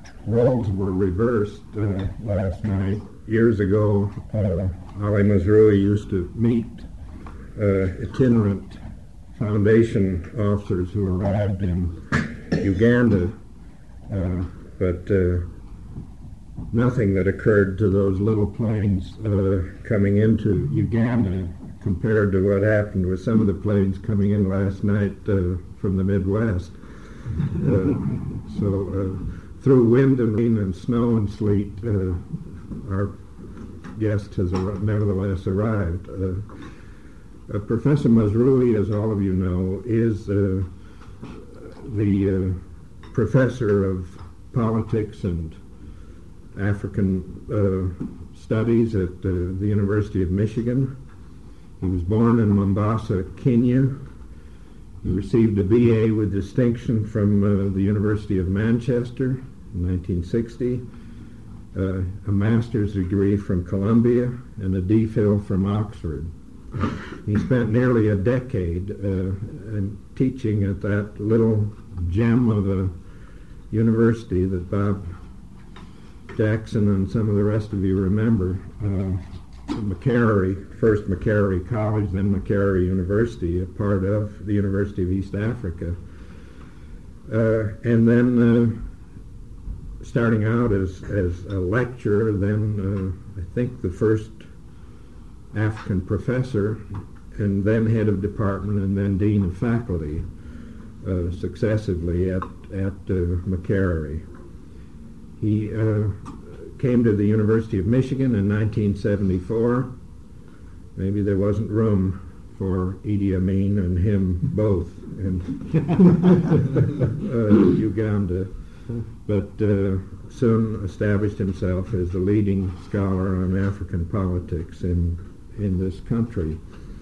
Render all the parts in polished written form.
roles were reversed last night. Years ago, Ali Mazrui used to meet itinerant Foundation officers who arrived in Uganda, but nothing that occurred to those little planes coming into Uganda compared to what happened with some of the planes coming in last night from the Midwest. So through wind and rain and snow and sleet, our guest has nevertheless arrived. Professor Mazrui, as all of you know, is the professor of politics and African studies at the University of Michigan. He was born in Mombasa, Kenya. He received a BA with distinction from the University of Manchester in 1960, a master's degree from Columbia, and a DPhil from Oxford. He spent nearly a decade teaching at that little gem of a university that Bob Jackson and some of the rest of you remember, Makerere, first Makerere College, then Makerere University, a part of the University of East Africa. And then starting out as a lecturer, then I think the first African professor, and then head of department, and then dean of faculty, successively at Makerere. He came to the University of Michigan in 1974. Maybe there wasn't room for Idi Amin and him both in Uganda, but soon established himself as the leading scholar on African politics in this country.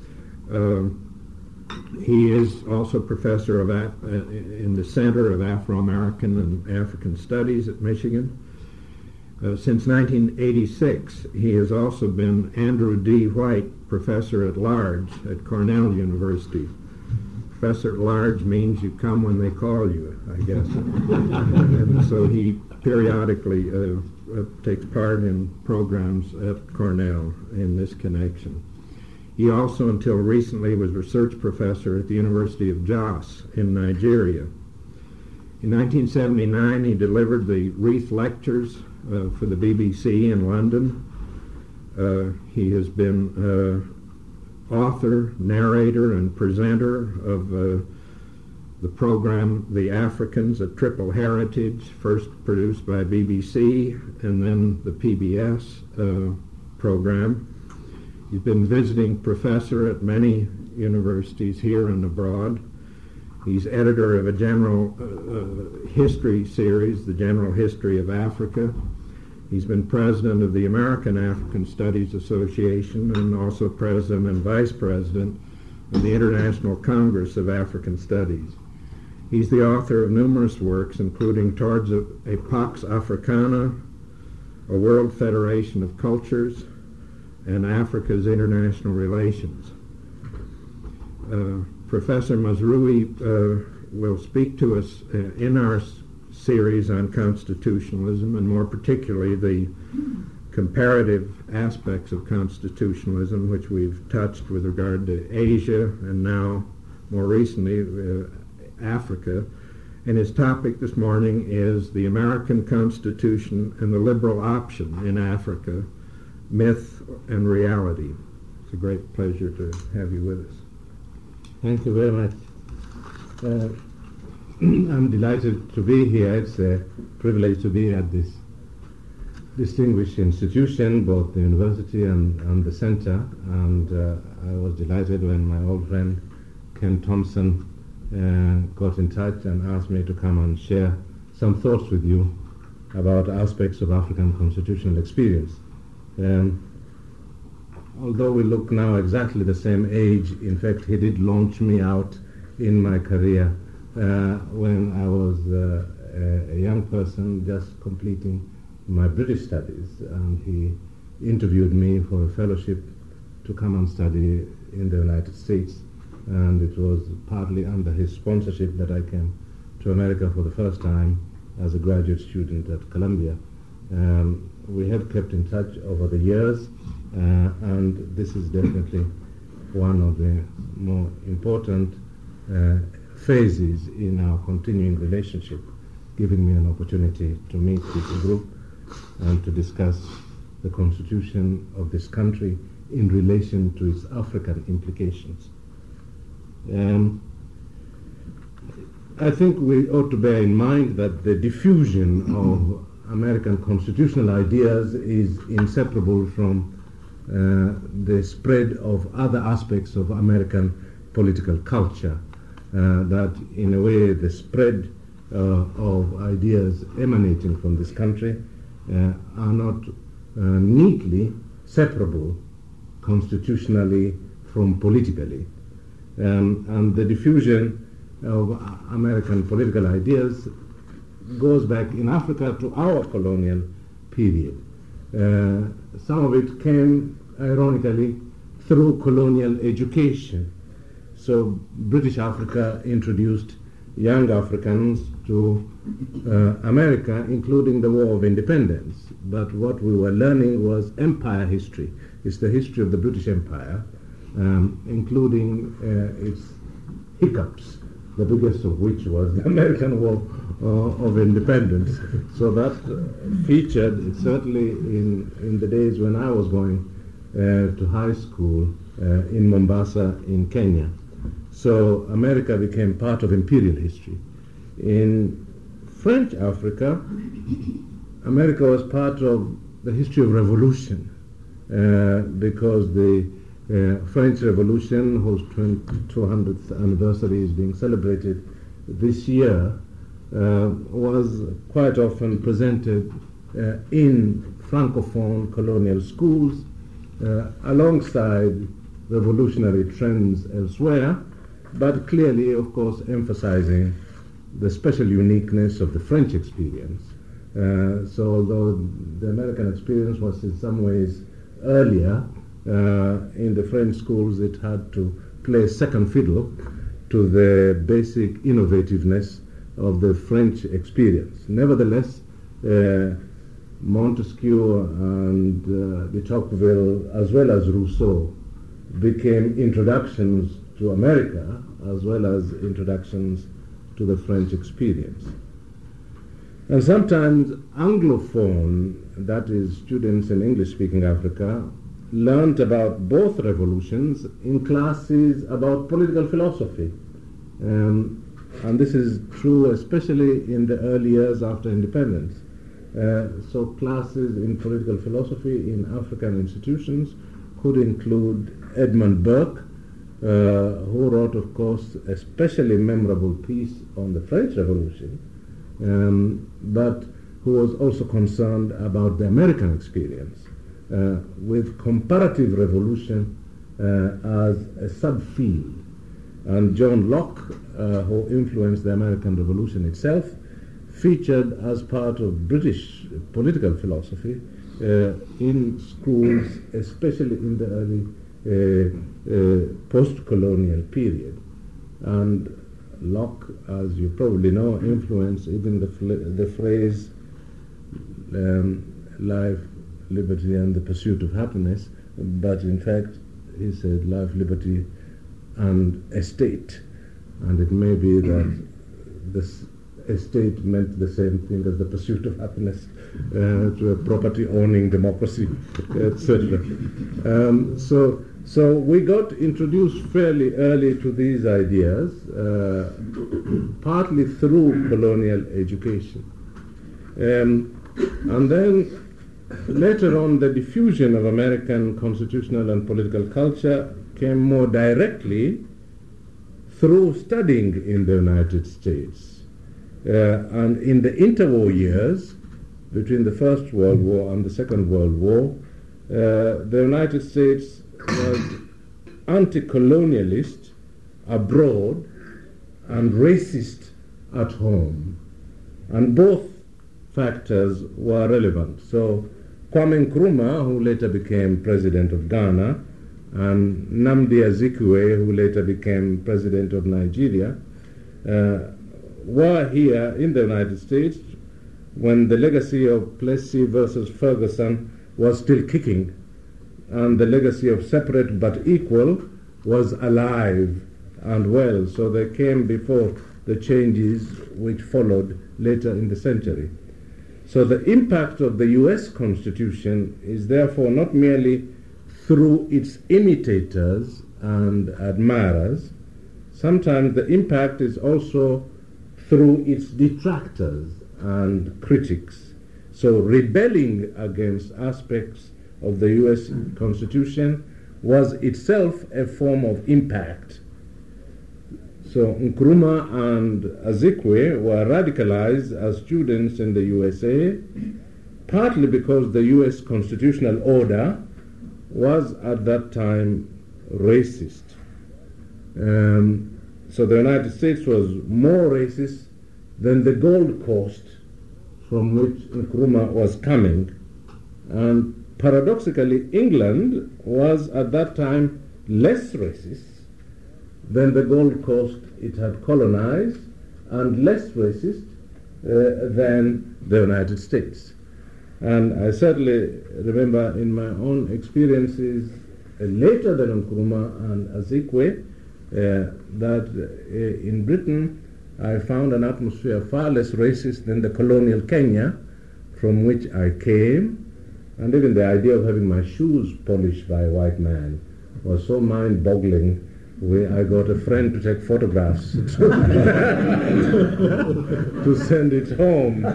He is also professor of in the Center of Afro-American and African Studies at Michigan. Since 1986, he has also been Andrew D. White Professor at Large at Cornell University. Professor at Large means you come when they call you, I guess. And so he periodically takes part in programs at Cornell in this connection. He also, until recently, was research professor at the University of Jos in Nigeria. In 1979, he delivered the Reith Lectures for the BBC in London. He has been author, narrator, and presenter of the program The Africans, A Triple Heritage, first produced by BBC and then the PBS program. He's been visiting professor at many universities here and abroad. He's editor of a general history series, The General History of Africa. He's been president of the American African Studies Association and also president and vice president of the International Congress of African Studies. He's the author of numerous works, including Towards a Pax Africana, A World Federation of Cultures, and Africa's International Relations. Professor Mazrui will speak to us in our series on constitutionalism, and more particularly the comparative aspects of constitutionalism, which we've touched with regard to Asia and now, more recently, Africa. And his topic this morning is the American Constitution and the liberal option in Africa, myth and reality. It's a great pleasure to have you with us. Thank you very much. I'm delighted to be here. It's a privilege to be at this distinguished institution, both the university and the center. And I was delighted when my old friend Ken Thompson got in touch and asked me to come and share some thoughts with you about aspects of African constitutional experience. Although we look now exactly the same age, in fact, he did launch me out in my career when I was a young person just completing my British studies, and he interviewed me for a fellowship to come and study in the United States, and it was partly under his sponsorship that I came to America for the first time as a graduate student at Columbia. We have kept in touch over the years, and this is definitely one of the more important phases in our continuing relationship, giving me an opportunity to meet with the group and to discuss the constitution of this country in relation to its African implications. I think we ought to bear in mind that the diffusion of American constitutional ideas is inseparable from the spread of other aspects of American political culture, that in a way the spread of ideas emanating from this country are not neatly separable constitutionally from politically. And the diffusion of American political ideas goes back in Africa to our colonial period. Some of it came, ironically, through colonial education. So British Africa introduced young Africans to America, including the War of Independence. But what we were learning was empire history. It's the history of the British Empire, including its hiccups, the biggest of which was the American War of Independence. So that featured certainly in the days when I was going to high school in Mombasa in Kenya. So America became part of imperial history. In French Africa, America was part of the history of revolution, because the French Revolution, whose 200th anniversary is being celebrated this year, was quite often presented in Francophone colonial schools alongside revolutionary trends elsewhere, but clearly, of course, emphasizing the special uniqueness of the French experience. So although the American experience was in some ways earlier, in the French schools it had to play second fiddle to the basic innovativeness of the French experience. Nevertheless, Montesquieu and de Tocqueville, as well as Rousseau, became introductions to America as well as introductions to the French experience. And sometimes Anglophone, that is students in English-speaking Africa, learnt about both revolutions in classes about political philosophy. And this is true especially in the early years after independence. So classes in political philosophy in African institutions could include Edmund Burke, who wrote, of course, a especially memorable piece on the French Revolution, but who was also concerned about the American experience, with comparative revolution as a subfield. And John Locke, who influenced the American Revolution itself, featured as part of British political philosophy in schools, especially in the early post-colonial period. And Locke, as you probably know, influenced even the phrase life, liberty, and the pursuit of happiness, but in fact he said life, liberty, and estate. And it may be that this estate meant the same thing as the pursuit of happiness to a property-owning democracy, etc. So we got introduced fairly early to these ideas, partly through colonial education. And then later on, the diffusion of American constitutional and political culture came more directly through studying in the United States. And in the interwar years, between the First World War and the Second World War, the United States was anti-colonialist abroad and racist at home. And both factors were relevant. So Kwame Nkrumah, who later became president of Ghana, and Nnamdi Azikiwe, who later became president of Nigeria, were here in the United States when the legacy of Plessy versus Ferguson was still kicking, and the legacy of separate but equal was alive and well. So they came before the changes which followed later in the century. So the impact of the US Constitution is therefore not merely through its imitators and admirers. Sometimes the impact is also through its detractors and critics. So rebelling against aspects of the US Constitution was itself a form of impact. So Nkrumah and Azikwe were radicalized as students in the USA, partly because the US constitutional order was at that time racist. So the United States was more racist than the Gold Coast from which Nkrumah was coming. And paradoxically, England was at that time less racist than the Gold Coast it had colonized, and less racist than the United States. And I certainly remember in my own experiences later than Nkrumah and Azikwe that in Britain I found an atmosphere far less racist than the colonial Kenya from which I came. And even the idea of having my shoes polished by a white man was so mind-boggling. I got a friend to take photographs to send it home,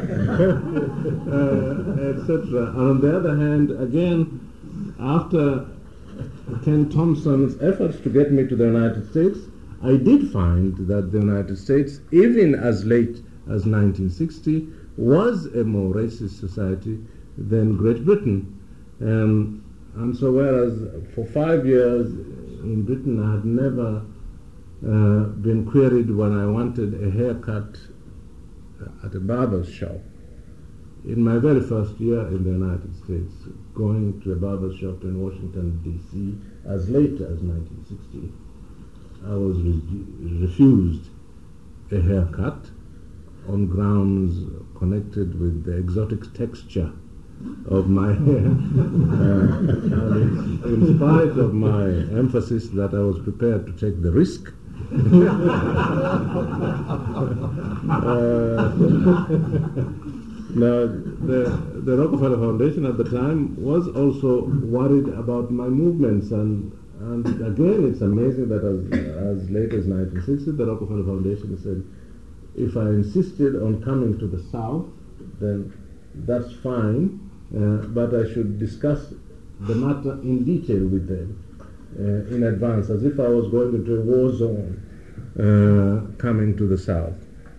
etc. And on the other hand, again, after Ken Thompson's efforts to get me to the United States, I did find that the United States, even as late as 1960, was a more racist society than Great Britain. And so whereas for 5 years in Britain I had never been queried when I wanted a haircut at a barber's shop, in my very first year in the United States, going to a barber's shop in Washington, D.C., as late as 1960, I was refused a haircut on grounds connected with the exotic texture of my hair. In spite of my emphasis that I was prepared to take the risk, now, the Rockefeller Foundation at the time was also worried about my movements, and again it's amazing that as late as 1960 the Rockefeller Foundation said if I insisted on coming to the South, then that's fine, but I should discuss the matter in detail with them in advance, as if I was going into a war zone coming to the South.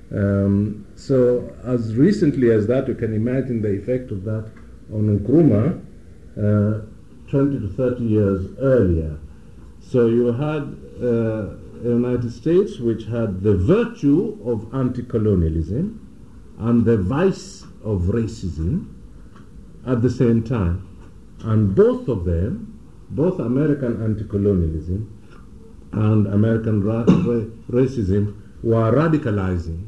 So as recently as that, you can imagine the effect of that on Nkrumah 20 to 30 years earlier. So you had a United States which had the virtue of anti-colonialism and the vice of racism at the same time. And both of them, both American anti-colonialism and American racism, were radicalizing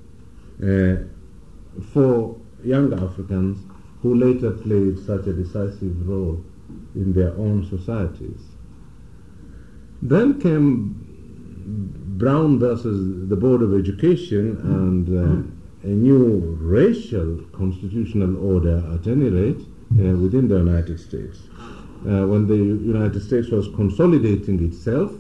for young Africans who later played such a decisive role in their own societies. Then came Brown versus the Board of Education and a new racial constitutional order, at any rate, within the United States. When the United States was consolidating itself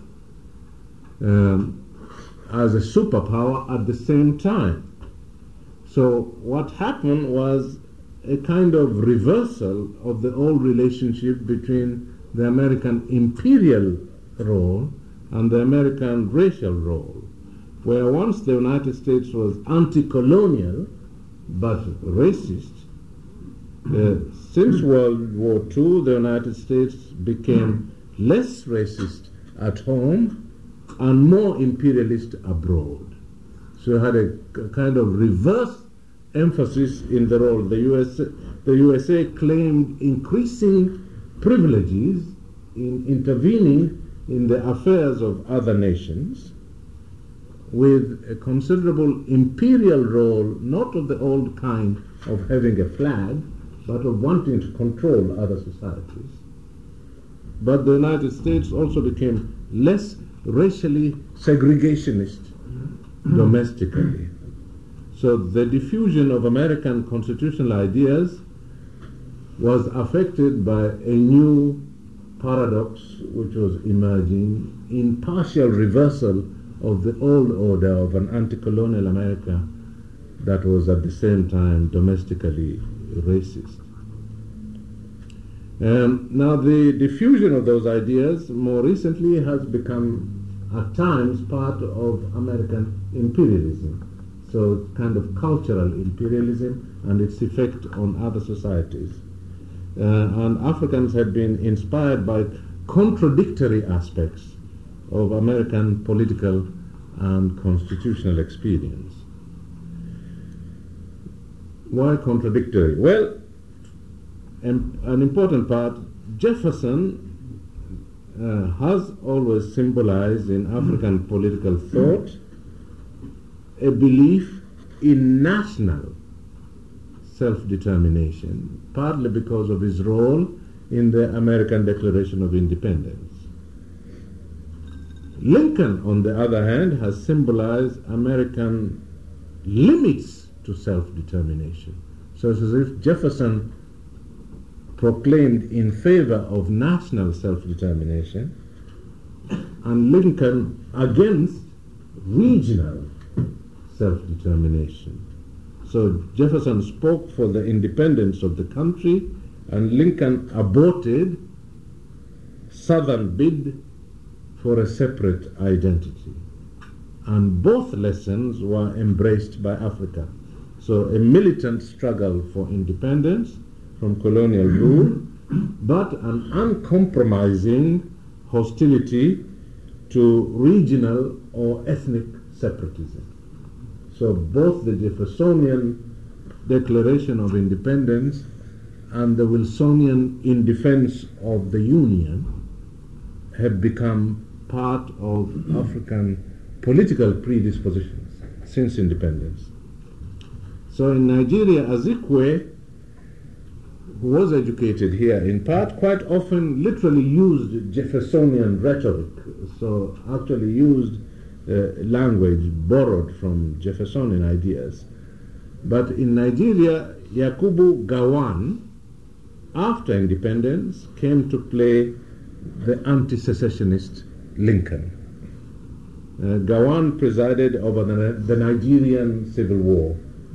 as a superpower at the same time. So what happened was a kind of reversal of the old relationship between the American imperial role and the American racial role, where once the United States was anti-colonial but racist, since World War II the United States became less racist at home and more imperialist abroad. So you had a kind of reverse emphasis in the role. The USA claimed increasing privileges in intervening in the affairs of other nations, with a considerable imperial role, not of the old kind of having a flag, but of wanting to control other societies. But the United States also became less racially segregationist domestically. So the diffusion of American constitutional ideas was affected by a new paradox which was emerging in partial reversal of the old order of an anti-colonial America that was at the same time domestically racist. Now the diffusion of those ideas more recently has become at times part of American imperialism. So kind of cultural imperialism and its effect on other societies. And Africans have been inspired by contradictory aspects of American political and constitutional experience. Why contradictory? Well, an important part, Jefferson has always symbolized in African political thought a belief in national self-determination, partly because of his role in the American Declaration of Independence. Lincoln, on the other hand, has symbolized American limits to self-determination. So it's as if Jefferson proclaimed in favor of national self-determination and Lincoln against regional self-determination. So Jefferson spoke for the independence of the country and Lincoln aborted Southern bid for a separate identity. And both lessons were embraced by Africa. So a militant struggle for independence from colonial rule, but an uncompromising hostility to regional or ethnic separatism. So both the Jeffersonian Declaration of Independence and the Wilsonian In Defense of the Union have become part of African political predispositions since independence. So in Nigeria, Azikwe, who was educated here in part, quite often literally used Jeffersonian rhetoric, so actually used language borrowed from Jeffersonian ideas. But in Nigeria, Yakubu Gowon, after independence, came to play the anti-secessionist Lincoln. Gowon presided over the Nigerian Civil War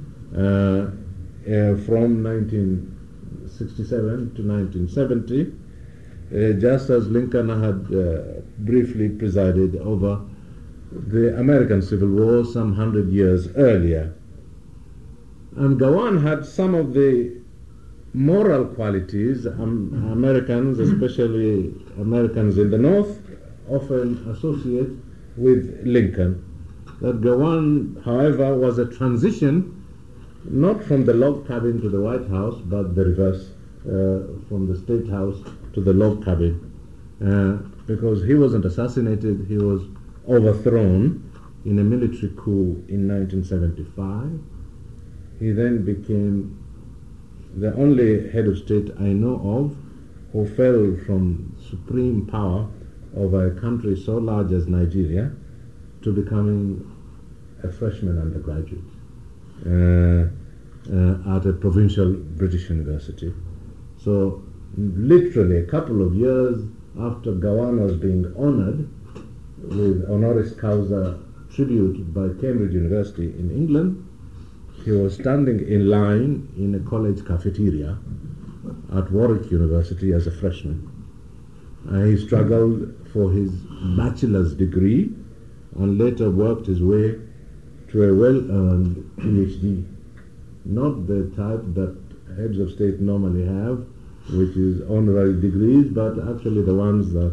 from 1967 to 1970, just as Lincoln had briefly presided over the American Civil War some 100 years earlier. And Gowon had some of the moral qualities Americans, especially Americans in the North, often associate with Lincoln. That Gowon, however, was a transition not from the log cabin to the White House, but the reverse, from the State House to the log cabin, because he wasn't assassinated, he was overthrown in a military coup in 1975. He then became the only head of state I know of who fell from supreme power over a country so large as Nigeria to becoming a freshman undergraduate at a provincial British university. So literally a couple of years after Gowon was being honored with honoris causa tribute by Cambridge University in England, he was standing in line in a college cafeteria at Warwick University as a freshman. He struggled for his bachelor's degree and later worked his way to a well-earned PhD. Not the type that heads of state normally have, which is honorary degrees, but actually the ones that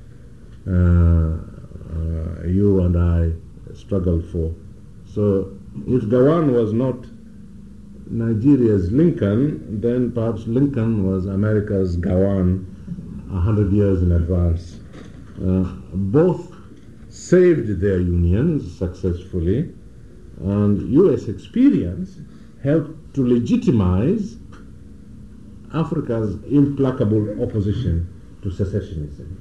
you and I struggled for. So if Gowon was not Nigeria's Lincoln, then perhaps Lincoln was America's Gowon 100 years in advance. Both saved their unions successfully, and U.S. experience helped to legitimize Africa's implacable opposition to secessionism.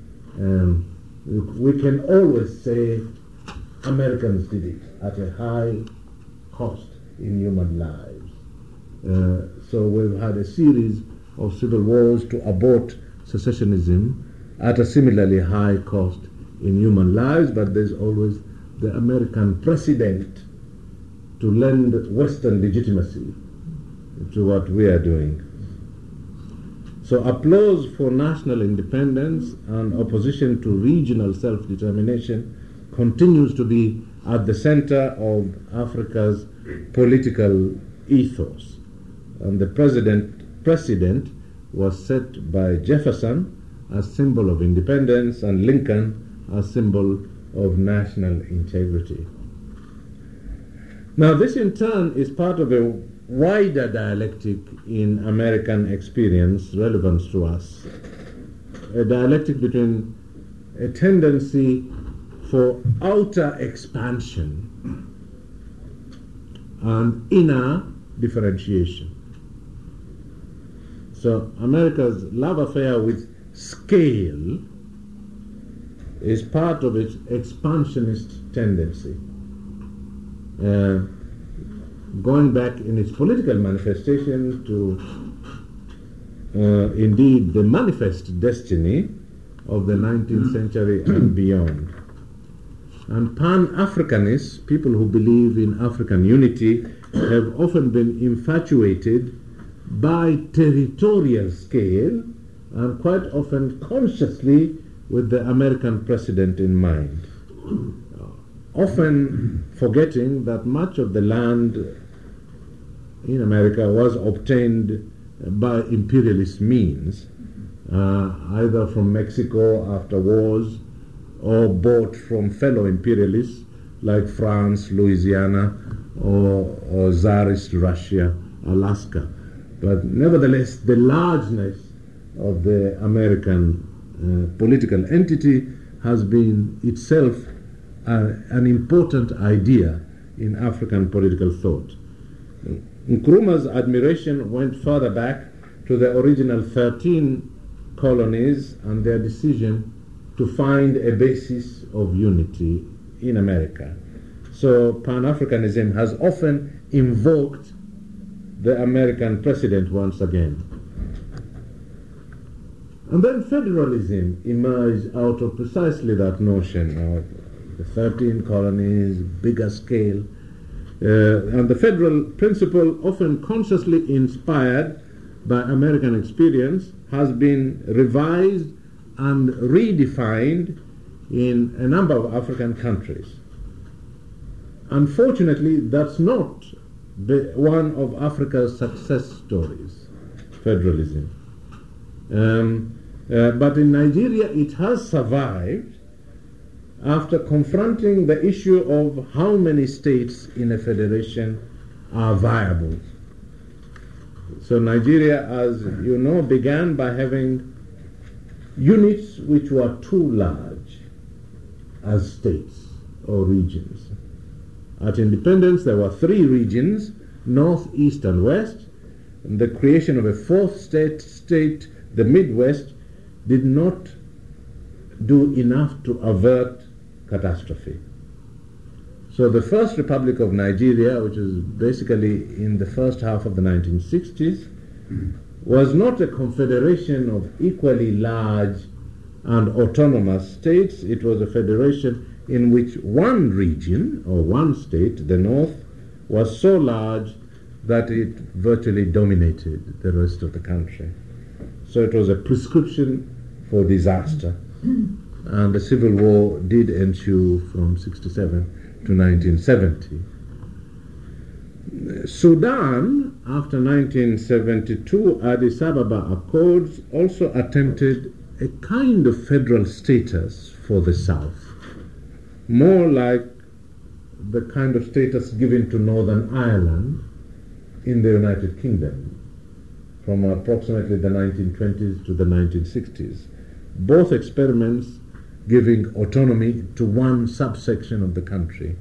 We can always say Americans did it at a high cost in human lives. So we've had a series of civil wars to abort secessionism at a similarly high cost in human lives, but there's always the American precedent to lend Western legitimacy to what we are doing. So applause for national independence and opposition to regional self-determination continues to be at the center of Africa's political ethos. And the precedent was set by Jefferson as symbol of independence and Lincoln as symbol of national integrity. Now, this in turn is part of a wider dialectic in American experience relevant to us, a dialectic between a tendency for outer expansion and inner differentiation. So America's love affair with scale is part of its expansionist tendency. Going back in its political manifestation to indeed the manifest destiny of the 19th century and beyond. And Pan-Africanists, people who believe in African unity, have often been infatuated by territorial scale and quite often consciously with the American precedent in mind, often forgetting that much of the land in America was obtained by imperialist means, either from Mexico after wars or bought from fellow imperialists like France, Louisiana, or Tsarist Russia, Alaska. But nevertheless, the largeness of the American political entity has been itself an important idea in African political thought. Nkrumah's admiration went further back to the original 13 colonies and their decision to find a basis of unity in America. So Pan-Africanism has often invoked the American precedent once again. And then federalism emerged out of precisely that notion of the 13 colonies, bigger scale, and the federal principle, often consciously inspired by American experience, has been revised and redefined in a number of African countries. Unfortunately, that's not one of Africa's success stories, federalism. But in Nigeria, it has survived after confronting the issue of how many states in a federation are viable. So Nigeria, as you know, began by having units which were too large as states or regions. At independence, there were 3 regions, North, East, and West. And the creation of a 4th state, the Midwest, did not do enough to avert catastrophe. So the First Republic of Nigeria, which was basically in the first half of the 1960s, was not a confederation of equally large and autonomous states. It was a federation in which one region, or one state, the North, was so large that it virtually dominated the rest of the country. So it was a prescription for disaster. And the Civil War did ensue from 1967 to 1970. Sudan, after 1972 Addis Ababa Accords, also attempted a kind of federal status for the South, more like the kind of status given to Northern Ireland in the United Kingdom from approximately the 1920s to the 1960s. Both experiments giving autonomy to one subsection of the country.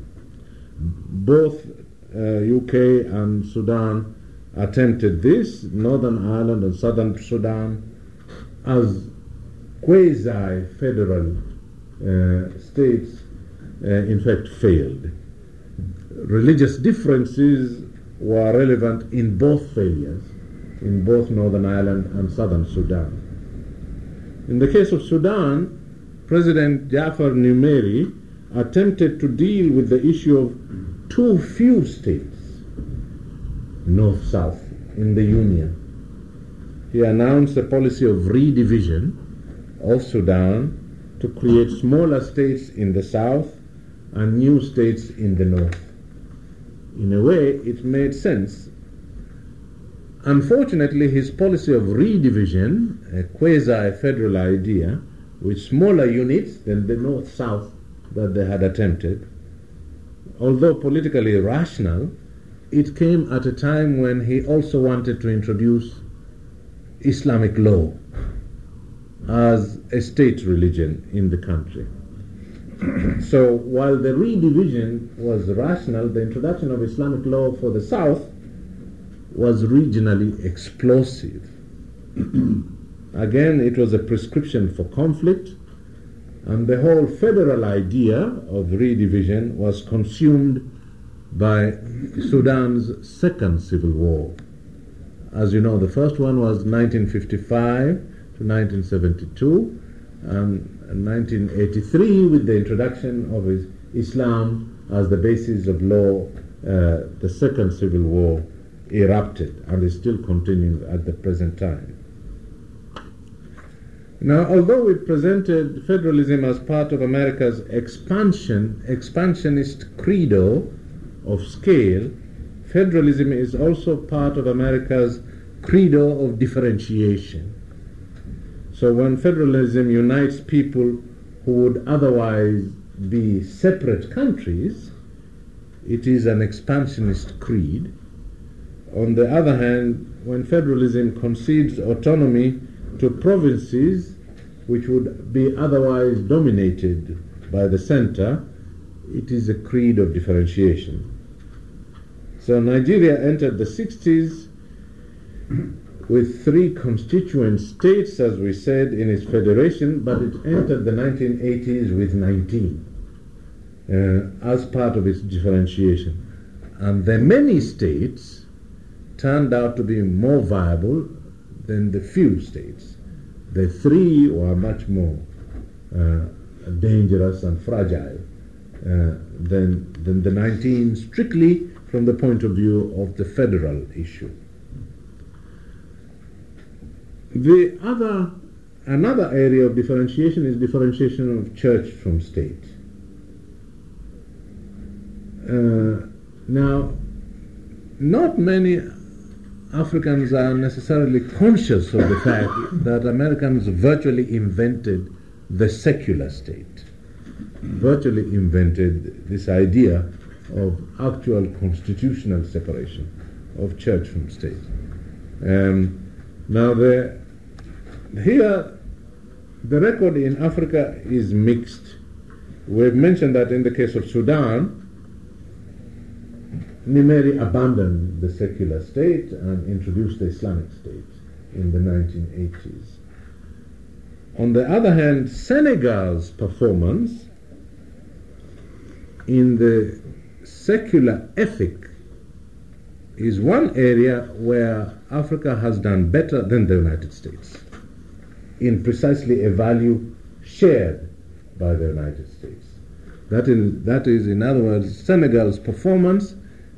Both UK and Sudan attempted this, Northern Ireland and Southern Sudan, as quasi-federal states, in fact failed. Religious differences were relevant in both failures, in both Northern Ireland and Southern Sudan. In the case of Sudan, President Jafar Numeri attempted to deal with the issue of too few states, north-south, in the Union. He announced a policy of redivision of Sudan to create smaller states in the south and new states in the north. In a way, it made sense. Unfortunately, his policy of redivision, a quasi-federal idea, with smaller units than the north-south that they had attempted, although politically rational, it came at a time when he also wanted to introduce Islamic law as a state religion in the country. So while the redivision was rational, the introduction of Islamic law for the south was regionally explosive. Again, it was a prescription for conflict, and the whole federal idea of redivision was consumed by Sudan's second civil war. As you know, the first one was 1955 to 1972, and 1983 with the introduction of Islam as the basis of law. The second civil war erupted and is still continuing at the present time. Now, although we presented federalism as part of America's expansionist credo of scale, federalism is also part of America's credo of differentiation. So when federalism unites people who would otherwise be separate countries, it is an expansionist creed. On the other hand, when federalism concedes autonomy to provinces which would be otherwise dominated by the center, it is a creed of differentiation. So Nigeria entered the 60s with 3 constituent states, as we said, in its federation, but it entered the 1980s with 19 as part of its differentiation. And the many states turned out to be more viable than the few states. The 3 were much more dangerous and fragile than the 19, strictly from the point of view of the federal issue. Another area of differentiation is differentiation of church from state. Now, not many Africans are necessarily conscious of the fact that Americans virtually invented the secular state, virtually invented this idea of actual constitutional separation of church from state. Now, here the record in Africa is mixed. We've mentioned that in the case of Sudan, Numeri abandoned the secular state and introduced the Islamic state in the 1980s. On the other hand, Senegal's performance in the secular ethic is one area where Africa has done better than the United States in precisely a value shared by the United States. That is, in other words, Senegal's performance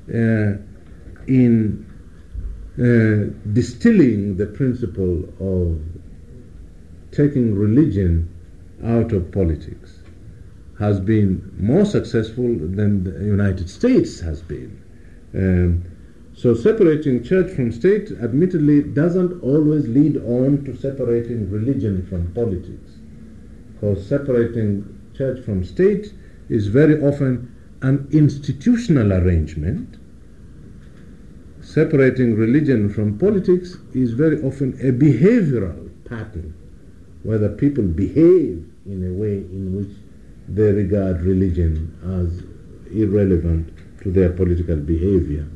in distilling the principle of taking religion out of politics has been more successful than the United States has been. So separating church from state admittedly doesn't always lead on to separating religion from politics, because separating church from state is very often an institutional arrangement. Separating religion from politics is very often a behavioral pattern, whether people behave in a way in which they regard religion as irrelevant to their political behavior.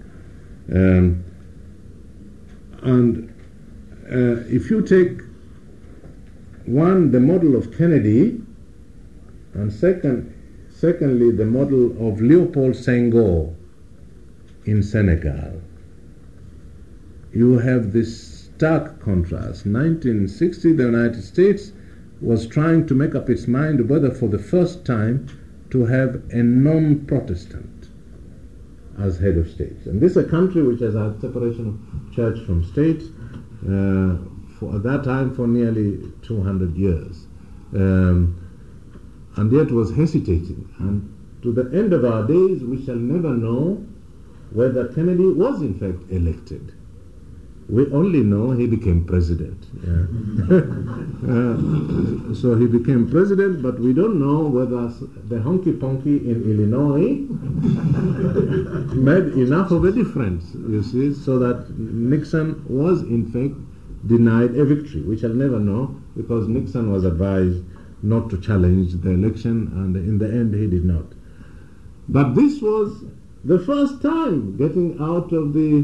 If you take one, the model of Kennedy, and secondly, the model of Léopold Senghor in Senegal, you have this stark contrast. 1960, the United States was trying to make up its mind whether for the first time to have a non-Protestant as head of state. And this is a country which has had separation of church from state for at that time for nearly 200 years. And yet was hesitating. And to the end of our days, we shall never know whether Kennedy was in fact elected. We only know he became president. So he became president, but we don't know whether the honky-ponky in Illinois made enough of a difference, you see, so that Nixon was in fact denied a victory. We shall never know, because Nixon was advised not to challenge the election, and in the end he did not. But this was the first time getting out of the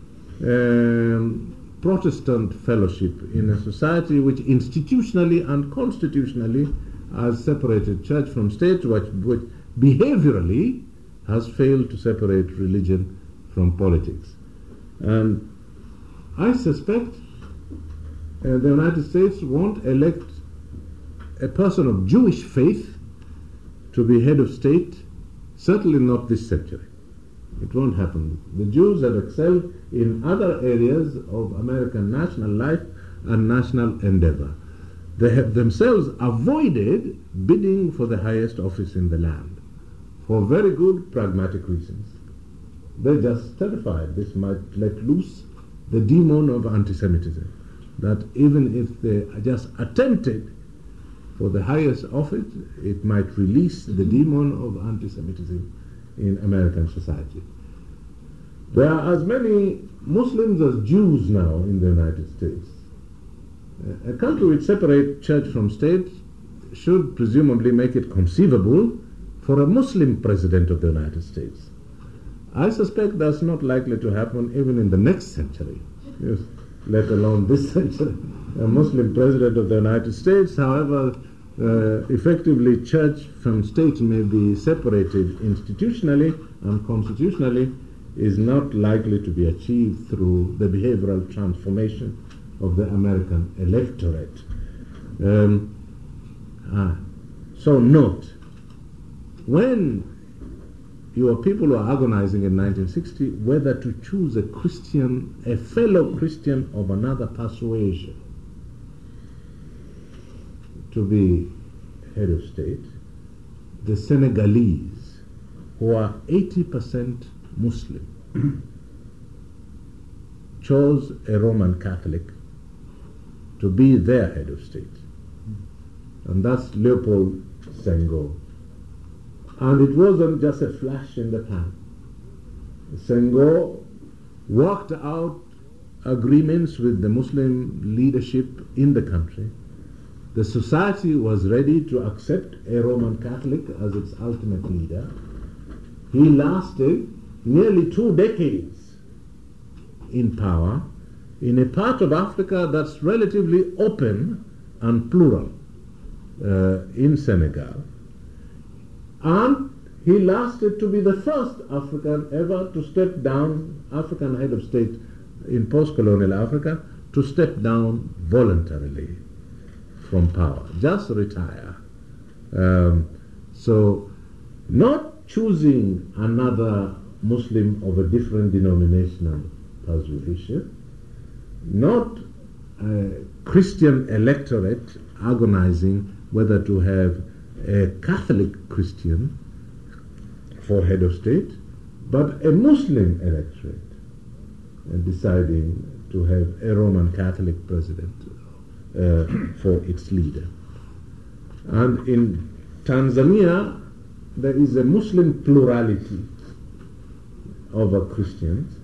Protestant fellowship in a society which institutionally and constitutionally has separated church from state, which behaviorally has failed to separate religion from politics. And I suspect the United States won't elect a person of Jewish faith to be head of state, certainly not this century. It won't happen. The Jews have excelled in other areas of American national life and national endeavor. They have themselves avoided bidding for the highest office in the land for very good pragmatic reasons. They're just terrified this might let loose the demon of anti-Semitism, that even if they just attempted for the highest office, it might release the demon of anti-Semitism in American society. There are as many Muslims as Jews now in the United States. A country which separates church from state should presumably make it conceivable for a Muslim president of the United States. I suspect that's not likely to happen even in the next century, let alone this century. A Muslim president of the United States, however, effectively church from state may be separated institutionally and constitutionally, is not likely to be achieved through the behavioral transformation of the American electorate. So note, when your people were agonizing in 1960 whether to choose a Christian, a fellow Christian of another persuasion, to be head of state, the Senegalese, who are 80% Muslim, chose a Roman Catholic to be their head of state. And that's Léopold Senghor. And it wasn't just a flash in the pan. Senghor worked out agreements with the Muslim leadership in the country. The society was ready to accept a Roman Catholic as its ultimate leader. He lasted nearly 2 decades in power in a part of Africa that's relatively open and plural, in Senegal. And he lasted to be the first African ever to step down, African head of state in post-colonial Africa, to step down voluntarily from power, just retire. So not choosing another Muslim of a different denominational persuasion, not a Christian electorate agonizing whether to have a Catholic Christian for head of state, but a Muslim electorate deciding to have a Roman Catholic president for its leader. And in Tanzania, there is a Muslim plurality over Christians,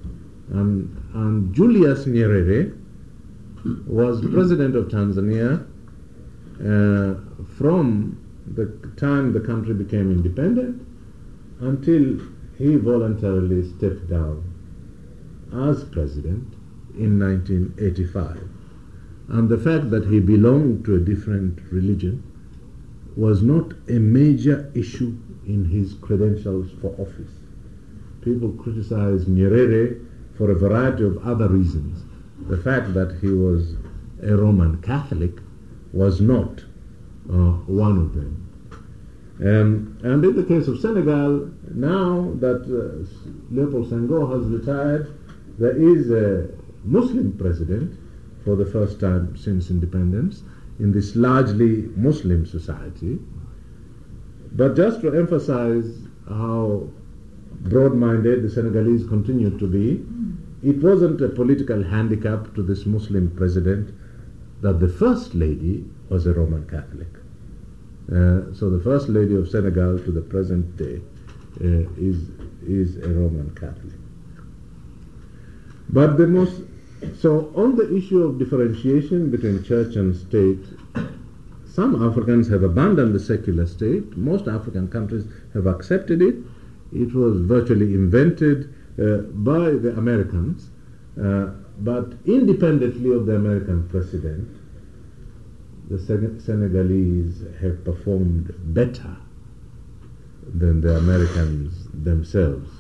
and Julius Nyerere was president of Tanzania from the time the country became independent until he voluntarily stepped down as president in 1985. And the fact that he belonged to a different religion was not a major issue in his credentials for office. People criticized Nyerere for a variety of other reasons. The fact that he was a Roman Catholic was not one of them. And in the case of Senegal, now that Leopold Senghor has retired, there is a Muslim president for the first time since independence in this largely Muslim society. But just to emphasize how broad-minded the Senegalese continue to be, it wasn't a political handicap to this Muslim president that the First Lady was a Roman Catholic. So the First Lady of Senegal to the present day is a Roman Catholic. But so on the issue of differentiation between church and state, some Africans have abandoned the secular state. Most African countries have accepted it. It was virtually invented by the Americans, but independently of the American president, the Senegalese have performed better than the Americans themselves.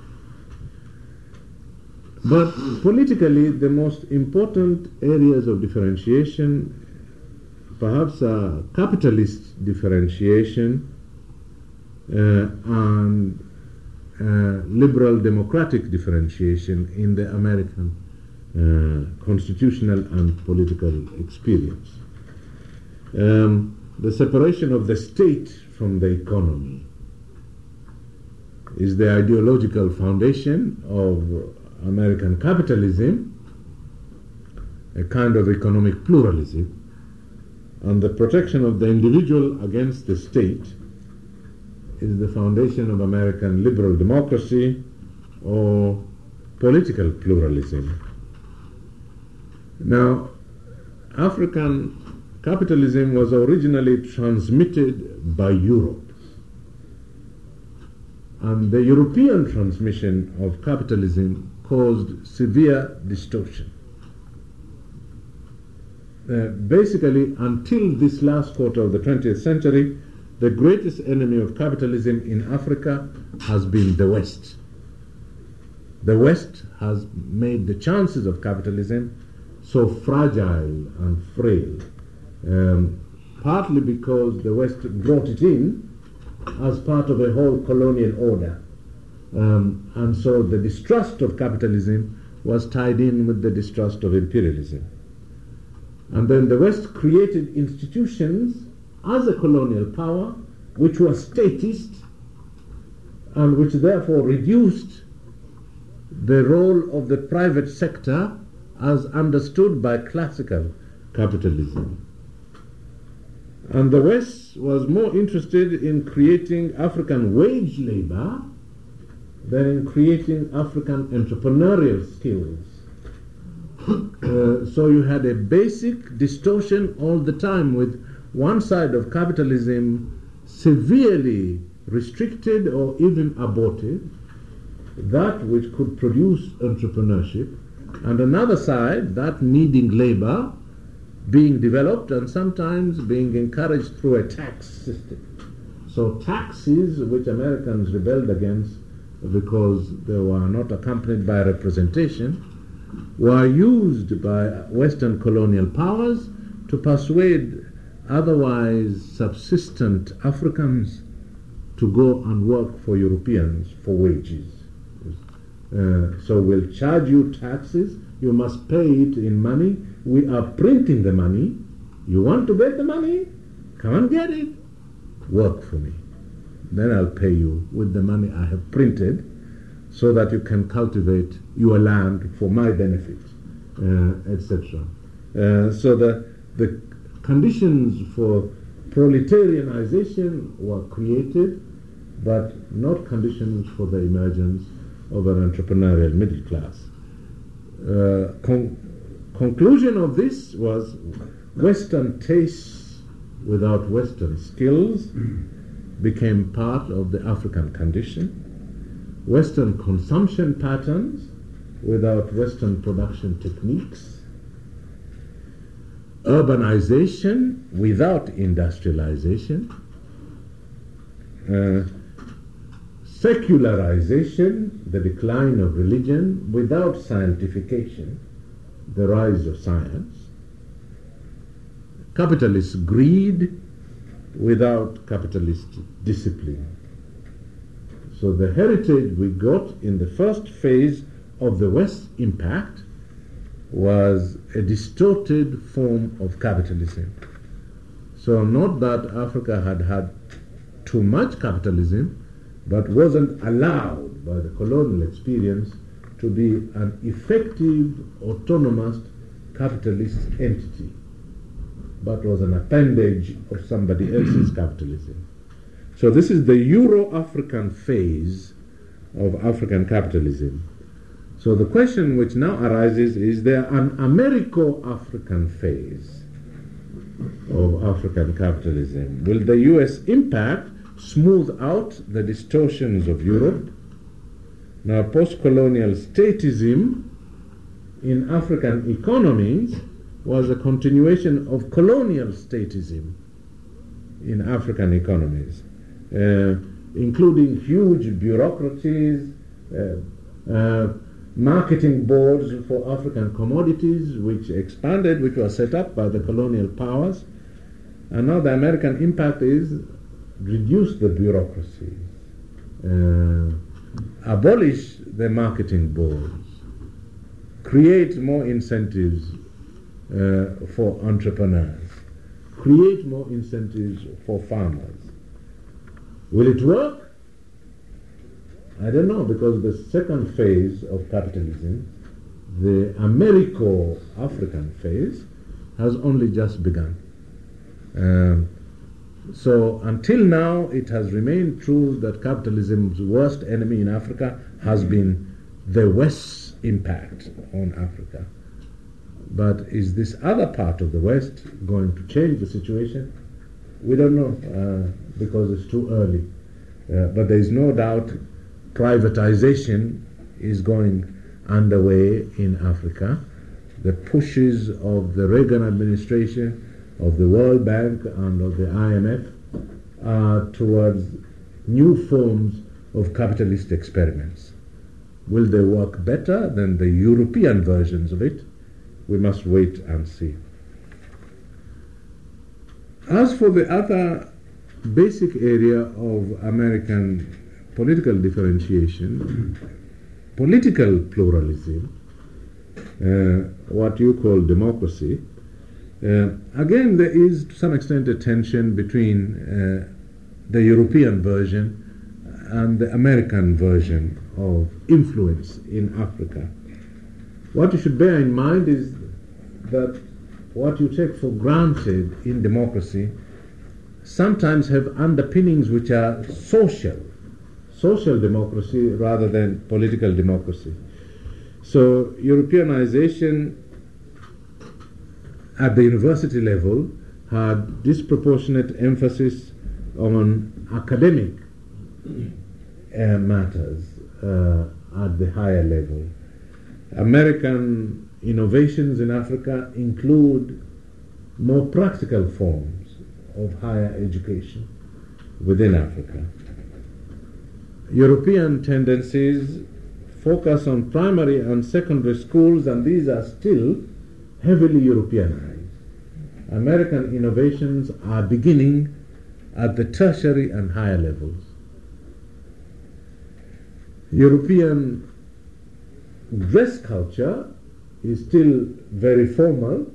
But politically, the most important areas of differentiation perhaps are capitalist differentiation and liberal democratic differentiation in the American constitutional and political experience. The separation of the state from the economy is the ideological foundation of American capitalism, a kind of economic pluralism, and the protection of the individual against the state is the foundation of American liberal democracy or political pluralism. Now, African capitalism was originally transmitted by Europe, and the European transmission of capitalism caused severe distortion. Basically, until this last quarter of the 20th century, the greatest enemy of capitalism in Africa has been the West. The West has made the chances of capitalism so fragile and frail, partly because the West brought it in as part of a whole colonial order. And so the distrust of capitalism was tied in with the distrust of imperialism. And then the West created institutions as a colonial power which were statist and which therefore reduced the role of the private sector as understood by classical capitalism. And the West was more interested in creating African wage labor than in creating African entrepreneurial skills. So you had a basic distortion all the time, with one side of capitalism severely restricted or even aborted that which could produce entrepreneurship, and another side, that needing labor, being developed and sometimes being encouraged through a tax system. So taxes, which Americans rebelled against because they were not accompanied by representation, were used by Western colonial powers to persuade otherwise subsistent Africans to go and work for Europeans for wages. So we'll charge you taxes, you must pay it in money, we are printing the money, you want to get the money, come and get it, work for me. Then I'll pay you with the money I have printed so that you can cultivate your land for my benefit, etc. So the conditions for proletarianization were created, but not conditions for the emergence of an entrepreneurial middle class. Conclusion of this was Western tastes without Western skills became part of the African condition. Western consumption patterns without Western production techniques. Urbanization without industrialization. Secularization, the decline of religion without scientification, the rise of science. Capitalist greed without capitalist discipline. So the heritage we got in the first phase of the West impact was a distorted form of capitalism. So not that Africa had too much capitalism, but wasn't allowed by the colonial experience to be an effective, autonomous capitalist entity, but was an appendage of somebody else's capitalism. So this is the Euro-African phase of African capitalism. So the question which now arises, is there an Americo-African phase of African capitalism? Will the US impact smooth out the distortions of Europe? Now, post-colonial statism in African economies was a continuation of colonial statism in African economies, including huge bureaucracies, marketing boards for African commodities, which expanded, which were set up by the colonial powers. And now the American impact is reduce the bureaucracy, abolish the marketing boards, create more incentives for entrepreneurs, create more incentives for farmers. Will it work? I don't know, because the second phase of capitalism, the Americo-African phase, has only just begun. So until now, it has remained true that capitalism's worst enemy in Africa has been the West's impact on Africa. But is this other part of the West going to change the situation? We don't know, because it's too early. But there is no doubt privatization is going underway in Africa. The pushes of the Reagan administration, of the World Bank and of the IMF are towards new forms of capitalist experiments. Will they work better than the European versions of it? We must wait and see. As for the other basic area of American political differentiation, political pluralism, what you call democracy, again there is to some extent a tension between the European version and the American version of influence in Africa. What you should bear in mind is that what you take for granted in democracy sometimes have underpinnings which are social democracy rather than political democracy. So Europeanization at the university level had disproportionate emphasis on academic matters at the higher level. American innovations in Africa include more practical forms of higher education within Africa. European tendencies focus on primary and secondary schools, and these are still heavily Europeanized. American innovations are beginning at the tertiary and higher levels. European dress culture is still very formal.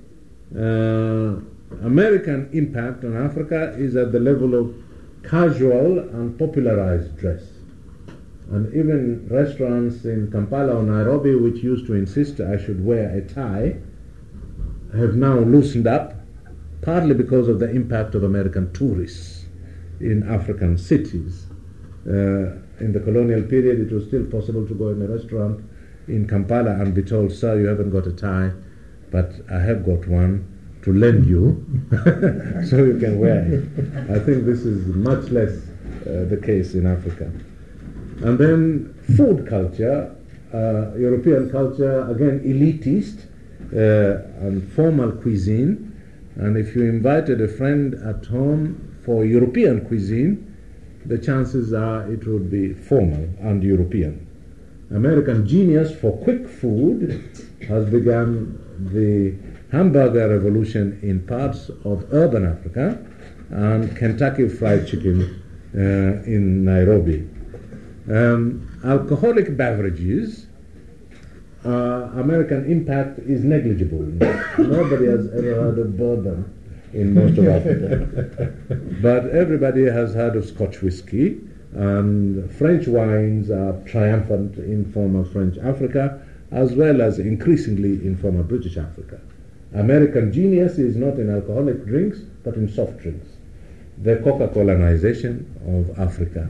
American impact on Africa is at the level of casual and popularized dress. And even restaurants in Kampala or Nairobi, which used to insist I should wear a tie, have now loosened up, partly because of the impact of American tourists in African cities. In the colonial period, it was still possible to go in a restaurant in Kampala and be told, sir, you haven't got a tie, but I have got one. to lend you so you can wear it. I think this is much less the case in Africa. And then food culture, European culture, again elitist and formal cuisine. And if you invited a friend at home for European cuisine, the chances are it would be formal and European. American genius for quick food has begun the hamburger revolution in parts of urban Africa and Kentucky Fried Chicken in Nairobi. Alcoholic beverages, American impact is negligible. Nobody has ever heard of bourbon in most of Africa. But everybody has heard of Scotch whiskey, and French wines are triumphant in former French Africa, as well as increasingly in former British Africa. American genius is not in alcoholic drinks, but in soft drinks. The Coca-Colanization of Africa.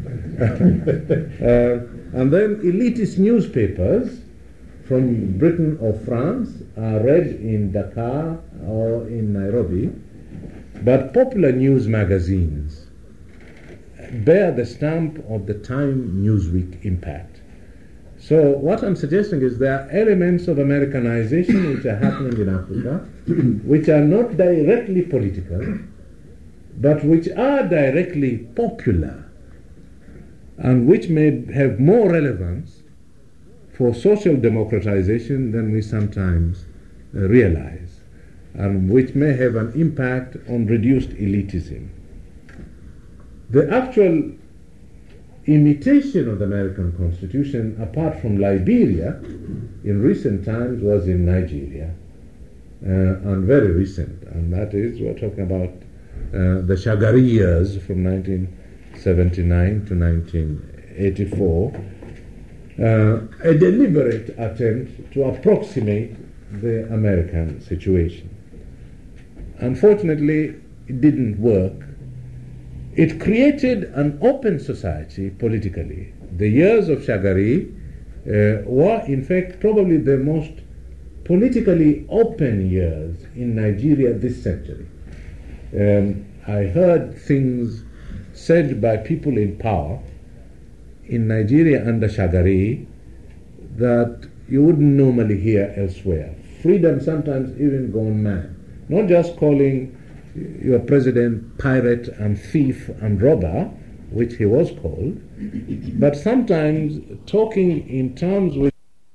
And then elitist newspapers from Britain or France are read in Dakar or in Nairobi, but popular news magazines bear the stamp of the Time Newsweek impact. So what I'm suggesting is there are elements of Americanization which are happening in Africa, which are not directly political, but which are directly popular, and which may have more relevance for social democratization than we sometimes realize, and which may have an impact on reduced elitism. The actual imitation of the American Constitution, apart from Liberia, in recent times was in Nigeria, and very recent, and that is, we're talking about the Shagari years from 1979 to 1984, a deliberate attempt to approximate the American situation. Unfortunately, it didn't work. It created an open society politically. The years of Shagari were, in fact, probably the most politically open years in Nigeria this century. I heard things said by people in power in Nigeria under Shagari that you wouldn't normally hear elsewhere. Freedom sometimes even gone mad. Not just calling your president pirate and thief and robber, which he was called, but sometimes talking in terms which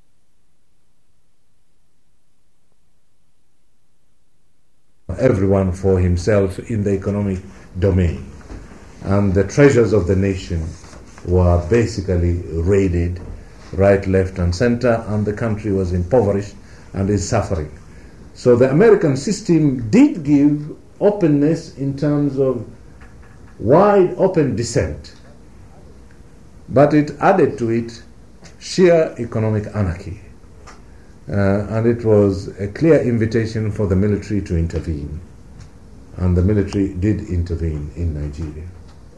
everyone for himself in the economic domain. And the treasures of the nation were basically raided right, left, and center, and the country was impoverished and is suffering. So the American system did give openness in terms of wide open dissent, but it added to it sheer economic anarchy. And it was a clear invitation for the military to intervene. And the military did intervene in Nigeria.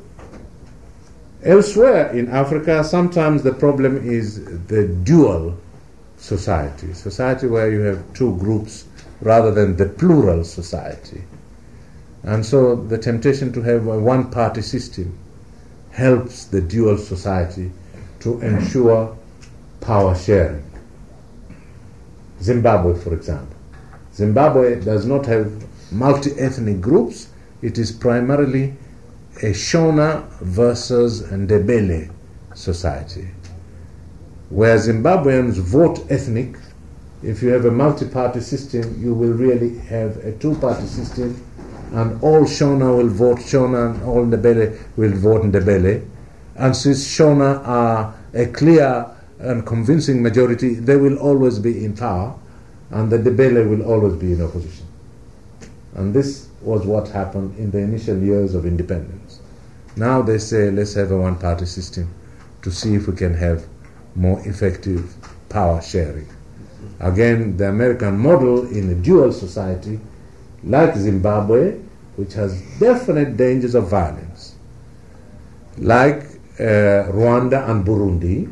Elsewhere in Africa, sometimes the problem is the dual society where you have two groups rather than the plural society. And so the temptation to have a one-party system helps the dual society to ensure power sharing. Zimbabwe, for example. Zimbabwe does not have multi-ethnic groups. It is primarily a Shona versus Ndebele society, where Zimbabweans vote ethnic. If you have a multi-party system, you will really have a two-party system, and all Shona will vote Shona and all Ndebele will vote Ndebele. And since Shona are a clear and convincing majority, they will always be in power, and the Ndebele will always be in opposition. And this was what happened in the initial years of independence. Now they say, let's have a one-party system to see if we can have more effective power sharing. Again, the American model in a dual society, like Zimbabwe, which has definite dangers of violence, like Rwanda and Burundi,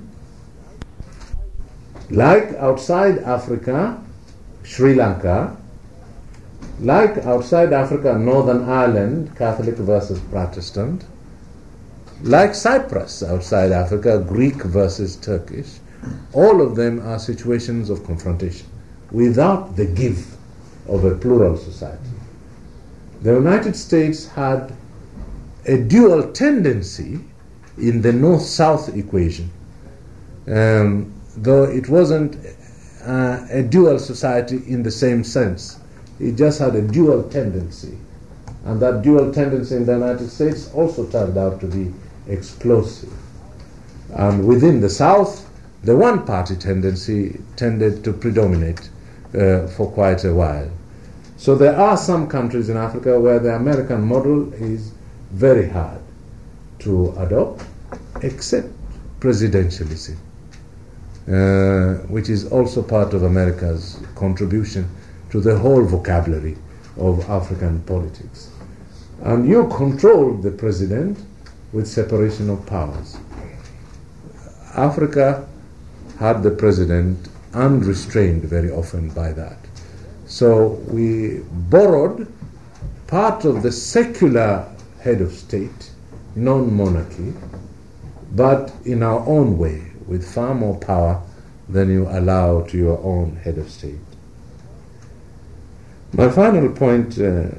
like outside Africa, Sri Lanka, like outside Africa, Northern Ireland, Catholic versus Protestant, like Cyprus outside Africa, Greek versus Turkish, all of them are situations of confrontation without the give of a plural society. The United States had a dual tendency in the North-South equation, though it wasn't a dual society in the same sense. It just had a dual tendency. And that dual tendency in the United States also turned out to be explosive. And within the South, the one-party tendency tended to predominate for quite a while. So there are some countries in Africa where the American model is very hard to adopt, except presidentialism, which is also part of America's contribution to the whole vocabulary of African politics. And you control the president with separation of powers. Africa had the president unrestrained very often by that. So we borrowed part of the secular head of state, non-monarchy, but in our own way, with far more power than you allow to your own head of state. My final point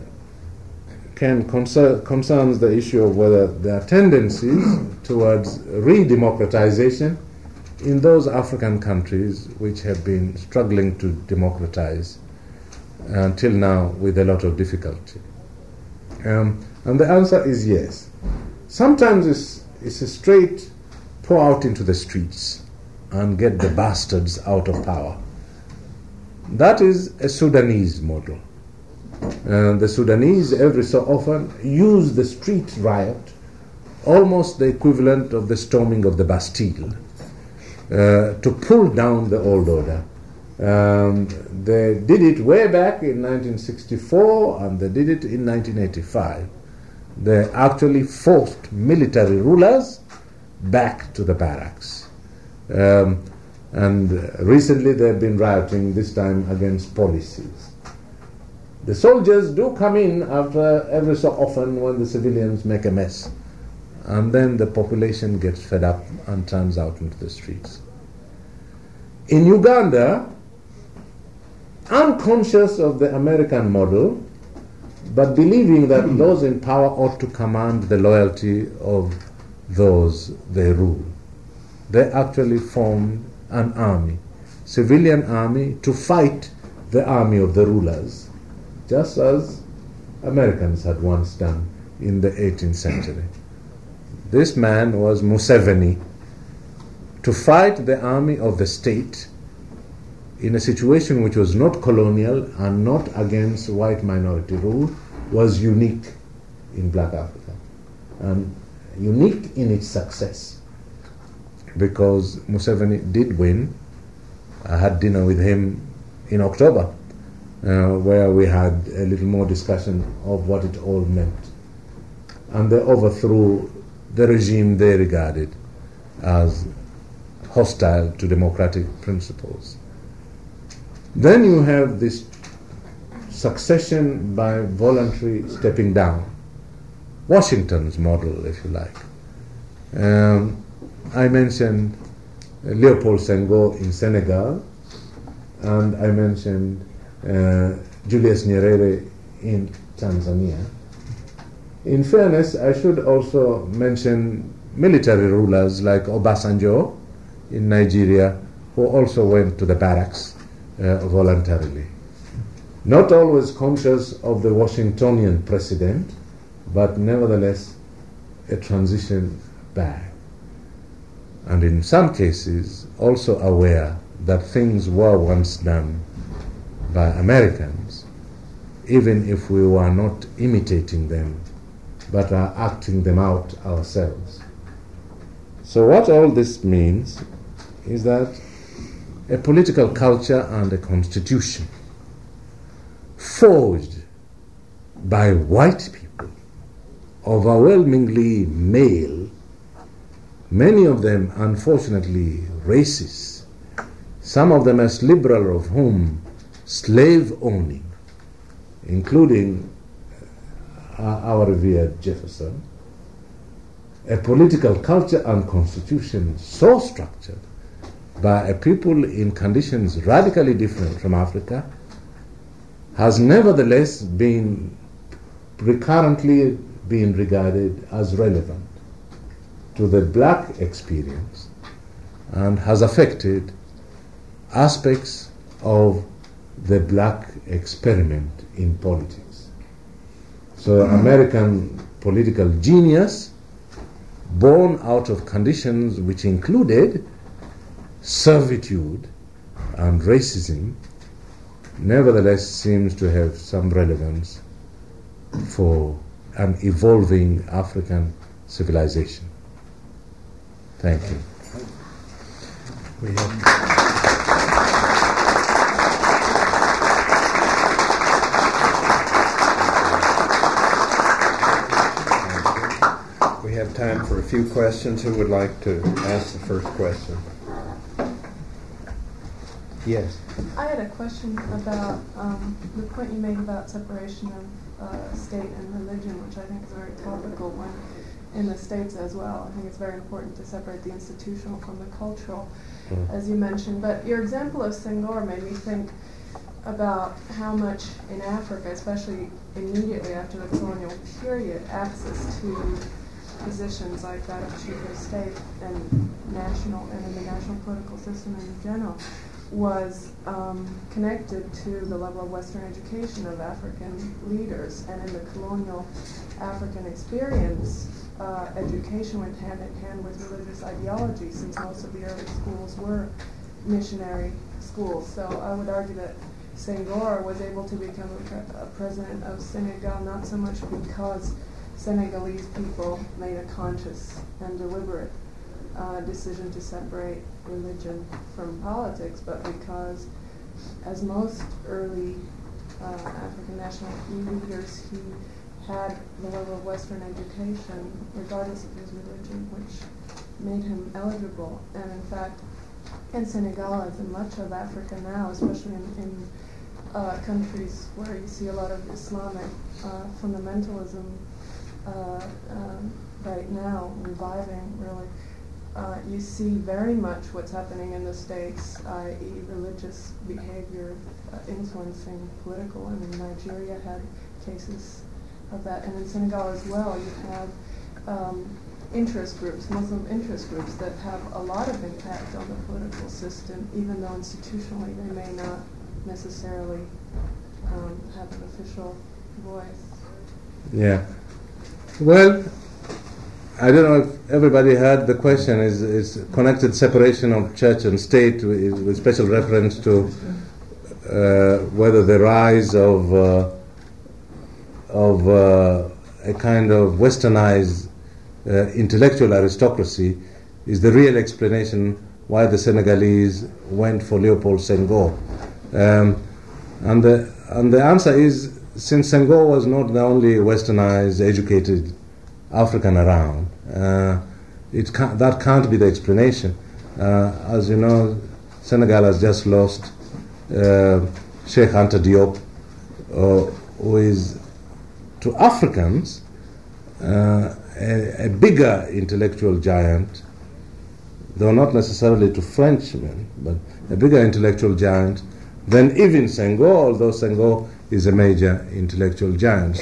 concerns the issue of whether there are tendencies towards re-democratization in those African countries which have been struggling to democratize until now with a lot of difficulty. And the answer is yes. Sometimes it's a straight pour out into the streets and get the bastards out of power. That is a Sudanese model. The Sudanese every so often use the street riot, almost the equivalent of the storming of the Bastille, to pull down the old order. They did it way back in 1964 and they did it in 1985. They actually forced military rulers back to the barracks. And recently they've been rioting, this time against policies. The soldiers do come in after every so often when the civilians make a mess. And then the population gets fed up and turns out into the streets. In Uganda, unconscious of the American model, but believing that those in power ought to command the loyalty of those they rule, they actually formed an army, civilian army, to fight the army of the rulers, just as Americans had once done in the 18th century. This man was Museveni. To fight the army of the state in a situation which was not colonial and not against white minority rule was unique in black Africa, and unique in its success, because Museveni did win. I had dinner with him in October, where we had a little more discussion of what it all meant. And they overthrew the regime they regarded as hostile to democratic principles. Then you have this succession by voluntary stepping down, Washington's model, if you like. I mentioned Leopold Senghor in Senegal, and I mentioned Julius Nyerere in Tanzania. In fairness, I should also mention military rulers like Obasanjo in Nigeria, who also went to the barracks voluntarily. Not always conscious of the Washingtonian precedent, but nevertheless a transition back. And in some cases also aware that things were once done by Americans, even if we were not imitating them, but are acting them out ourselves. So what all this means is that a political culture and a constitution forged by white people, overwhelmingly male, many of them unfortunately racist, some of them as liberal of whom slave owning including our revered Jefferson, a political culture and constitution so structured by a people in conditions radically different from Africa has nevertheless been recurrently been regarded as relevant to the black experience and has affected aspects of the black experiment in politics. So American political genius, born out of conditions which included servitude and racism, nevertheless seems to have some relevance for an evolving African civilization. Thank you. We have time for a few questions. Who would like to ask the first question? Yes. I had a question about the point you made about separation of state and religion, which I think is a very topical one in the States as well. I think it's very important to separate the institutional from the cultural, as you mentioned. But your example of Senghor made me think about how much in Africa, especially immediately after the colonial period, access to positions like that of chief of state and in the national political system in general was connected to the level of Western education of African leaders. And in the colonial African experience, education went hand in hand with religious ideology, since most of the early schools were missionary schools. So I would argue that Senghor was able to become a president of Senegal not so much because Senegalese people made a conscious and deliberate decision to separate religion from politics, but because, as most early African national leaders, he had the level of Western education, regardless of his religion, which made him eligible. And in fact, in Senegal, as in much of Africa now, especially in countries where you see a lot of Islamic fundamentalism right now reviving, really, you see very much what's happening in the States, i.e. religious behavior influencing political. I mean, Nigeria had cases of that, and in Senegal as well, you have interest groups, Muslim interest groups, that have a lot of impact on the political system, even though institutionally they may not necessarily have an official voice. Yeah. Well, I don't know if everybody heard the question. Is connected separation of church and state with special reference to whether the rise of a kind of westernized intellectual aristocracy is the real explanation why the Senegalese went for Léopold Senghor. And the answer is, since Senghor was not the only westernized, educated African around, that can't be the explanation. As you know, Senegal has just lost Cheikh Anta Diop, who is, to Africans, a bigger intellectual giant, though not necessarily to Frenchmen, but a bigger intellectual giant than even Senghor, although Senghor is a major intellectual giant. So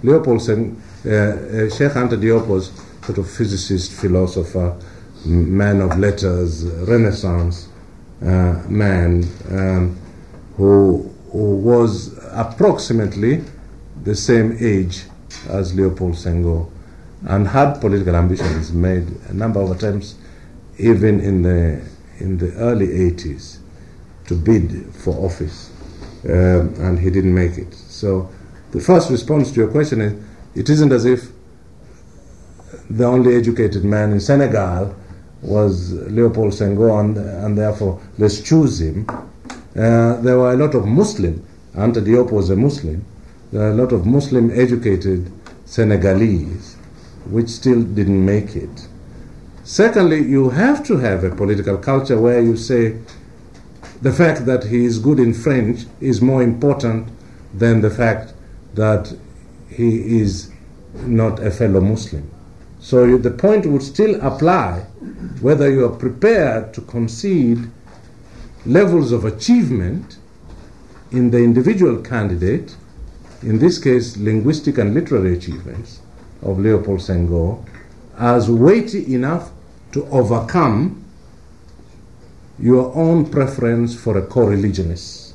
Cheikh Anta Diop was sort of physicist, philosopher, man of letters, Renaissance man, who was approximately the same age as Léopold Senghor, and had political ambitions, made a number of attempts, even in the early 80s, to bid for office, and he didn't make it. So the first response to your question is, it isn't as if the only educated man in Senegal was Léopold Senghor, and therefore let's choose him. There were a lot of Muslim. Anta Diop was a Muslim. There are a lot of Muslim educated Senegalese which still didn't make it. Secondly, you have to have a political culture where you say the fact that he is good in French is more important than the fact that he is not a fellow Muslim. So the point would still apply whether you are prepared to concede levels of achievement in the individual candidate, in this case linguistic and literary achievements of Leopold Senghor, as weighty enough to overcome your own preference for a co-religionist.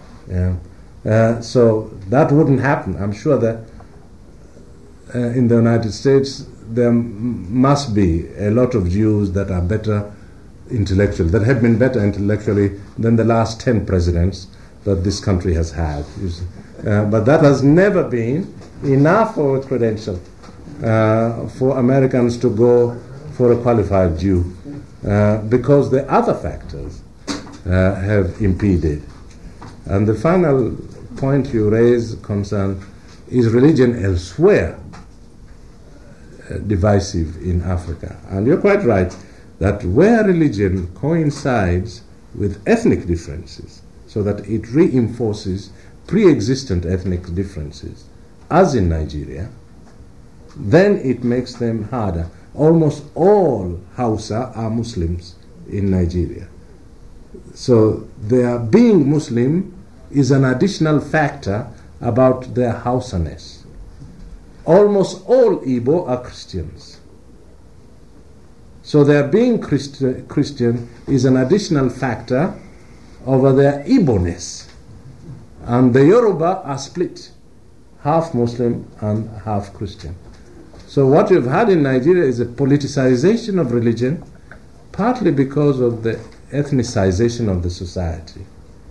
So that wouldn't happen. I'm sure that in the United States there must be a lot of Jews that are better intellectually, that have been better intellectually than the last 10 presidents that this country has had. But that has never been enough of a credential for Americans to go for a qualified Jew, because the other factors have impeded. And the final point you raise, concern, is religion elsewhere divisive in Africa. And you're quite right that where religion coincides with ethnic differences, so that it reinforces pre-existent ethnic differences, as in Nigeria, then it makes them harder. Almost all Hausa are Muslims in Nigeria. So their being Muslim is an additional factor about their Hausa-ness. Almost all Igbo are Christians. So their being Christian is an additional factor over their Igbo-ness. And the Yoruba are split, half Muslim and half Christian. So what you've had in Nigeria is a politicization of religion, partly because of the ethnicization of the society.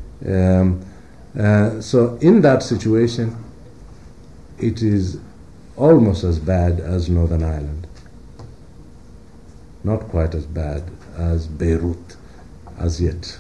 So in that situation, it is almost as bad as Northern Ireland. Not quite as bad as Beirut, as yet.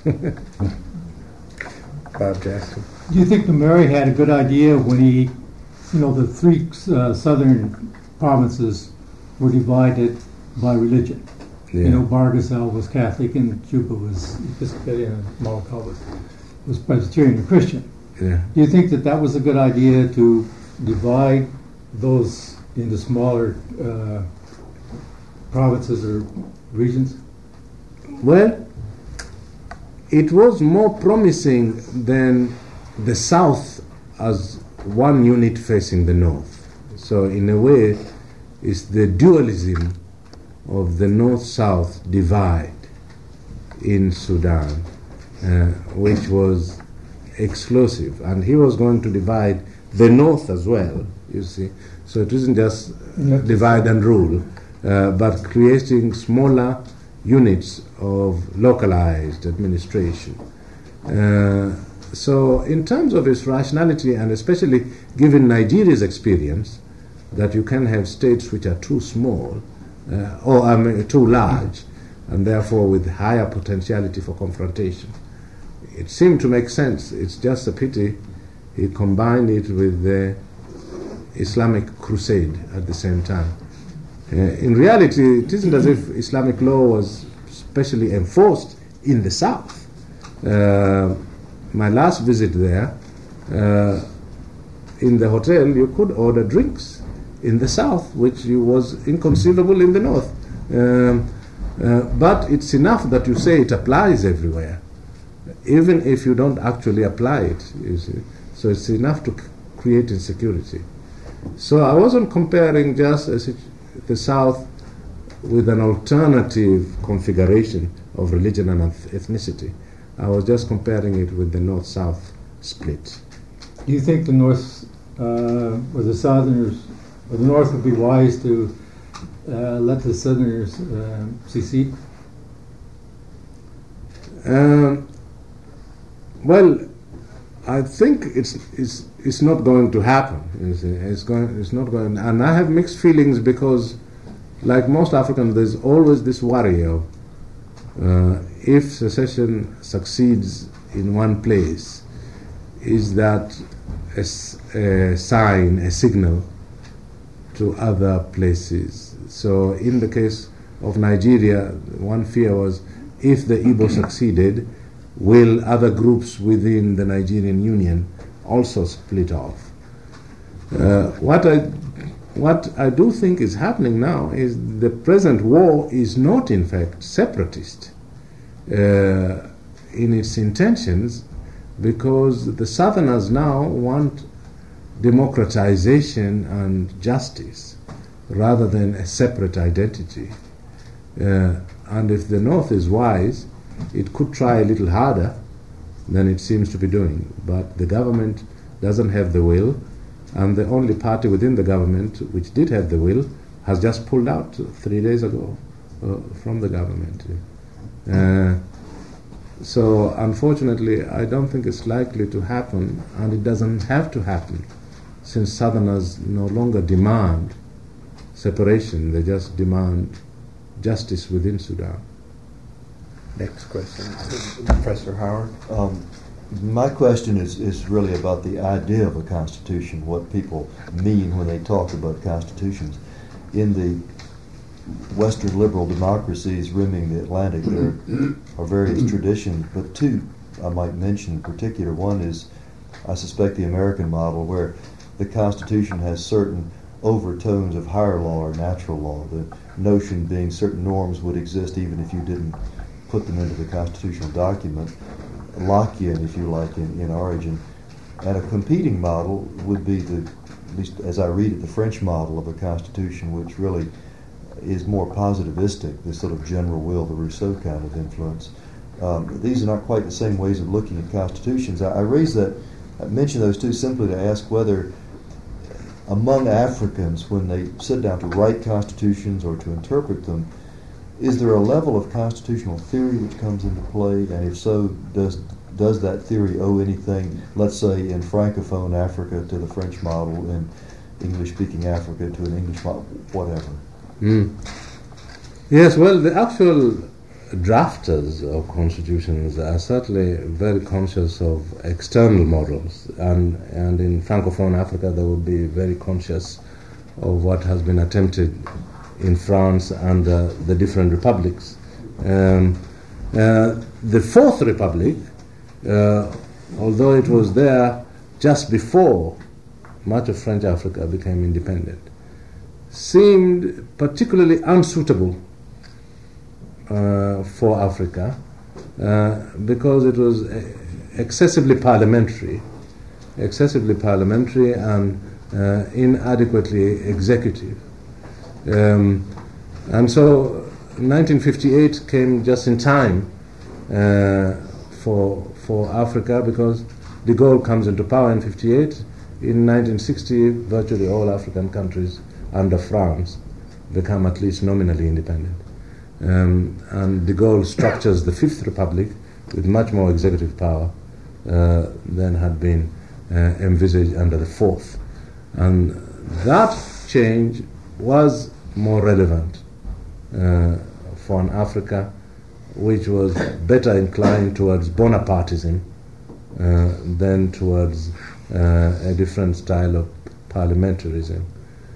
Bob Jackson. Do you think Mary had a good idea when he, the three southern provinces were divided by religion? Yeah. Bargasel was Catholic and Juba was Episcopalian and Malacca was Presbyterian and Christian. Yeah. Do you think that was a good idea to divide those into smaller provinces or regions? Well, it was more promising than the South as one unit facing the North. So in a way, it's the dualism of the North-South divide in Sudan, which was explosive. And he was going to divide the North as well, you see. So it isn't just divide and rule, but creating smaller units of localized administration. So in terms of its rationality, and especially given Nigeria's experience, that you can have states which are too small, or too large, and therefore with higher potentiality for confrontation. It seemed to make sense. It's just a pity he combined it with the Islamic crusade at the same time. In reality, it isn't as if Islamic law was specially enforced in the South. My last visit there, in the hotel, you could order drinks in the South, which was inconceivable in the North. But it's enough that you say it applies everywhere, even if you don't actually apply it, you see. So it's enough to create insecurity. So I wasn't comparing just the South with an alternative configuration of religion and ethnicity. I was just comparing it with the North-South split. Do you think the North, or the Southerners, or the North would be wise to let the Southerners secede? Well, I think it's not going to happen. It's not going, and I have mixed feelings because, like most Africans, there's always this worry of if secession succeeds in one place, is that a sign, a signal to other places? So in the case of Nigeria, one fear was if the Igbo succeeded, will other groups within the Nigerian Union also split off? What I do think is happening now is the present war is not in fact separatist in its intentions, because the Southerners now want democratization and justice rather than a separate identity. And if the North is wise, it could try a little harder than it seems to be doing. But the government doesn't have the will, and the only party within the government which did have the will has just pulled out 3 days ago from the government. So unfortunately, I don't think it's likely to happen, and it doesn't have to happen, since Southerners no longer demand separation, they just demand justice within Sudan. Next question. Professor Howard. My question is really about the idea of a constitution, what people mean when they talk about constitutions. In the Western liberal democracies rimming the Atlantic, there are various traditions, but two I might mention in particular. One is, I suspect, the American model, where the Constitution has certain overtones of higher law or natural law, the notion being certain norms would exist even if you didn't put them into the constitutional document, Lockean, if you like, in origin. And a competing model would be, at least as I read it, the French model of a constitution, which really is more positivistic, this sort of general will, the Rousseau kind of influence. These are not quite the same ways of looking at constitutions. I mention those two simply to ask whether among Africans, when they sit down to write constitutions or to interpret them, is there a level of constitutional theory which comes into play? And if so, does that theory owe anything, let's say in Francophone Africa to the French model, in English-speaking Africa to an English model, whatever? Yes, well, the actual drafters of constitutions are certainly very conscious of external models, and in Francophone Africa they will be very conscious of what has been attempted in France and the different republics. The Fourth Republic, although it was there just before much of French Africa became independent, seemed particularly unsuitable for Africa because it was excessively parliamentary and inadequately executive. And so 1958 came just in time for Africa, because de Gaulle comes into power in 58. In 1960, virtually all African countries under France become at least nominally independent. And de Gaulle structures the Fifth Republic with much more executive power than had been envisaged under the Fourth. And that change was more relevant for an Africa which was better inclined towards Bonapartism than towards a different style of parliamentarism.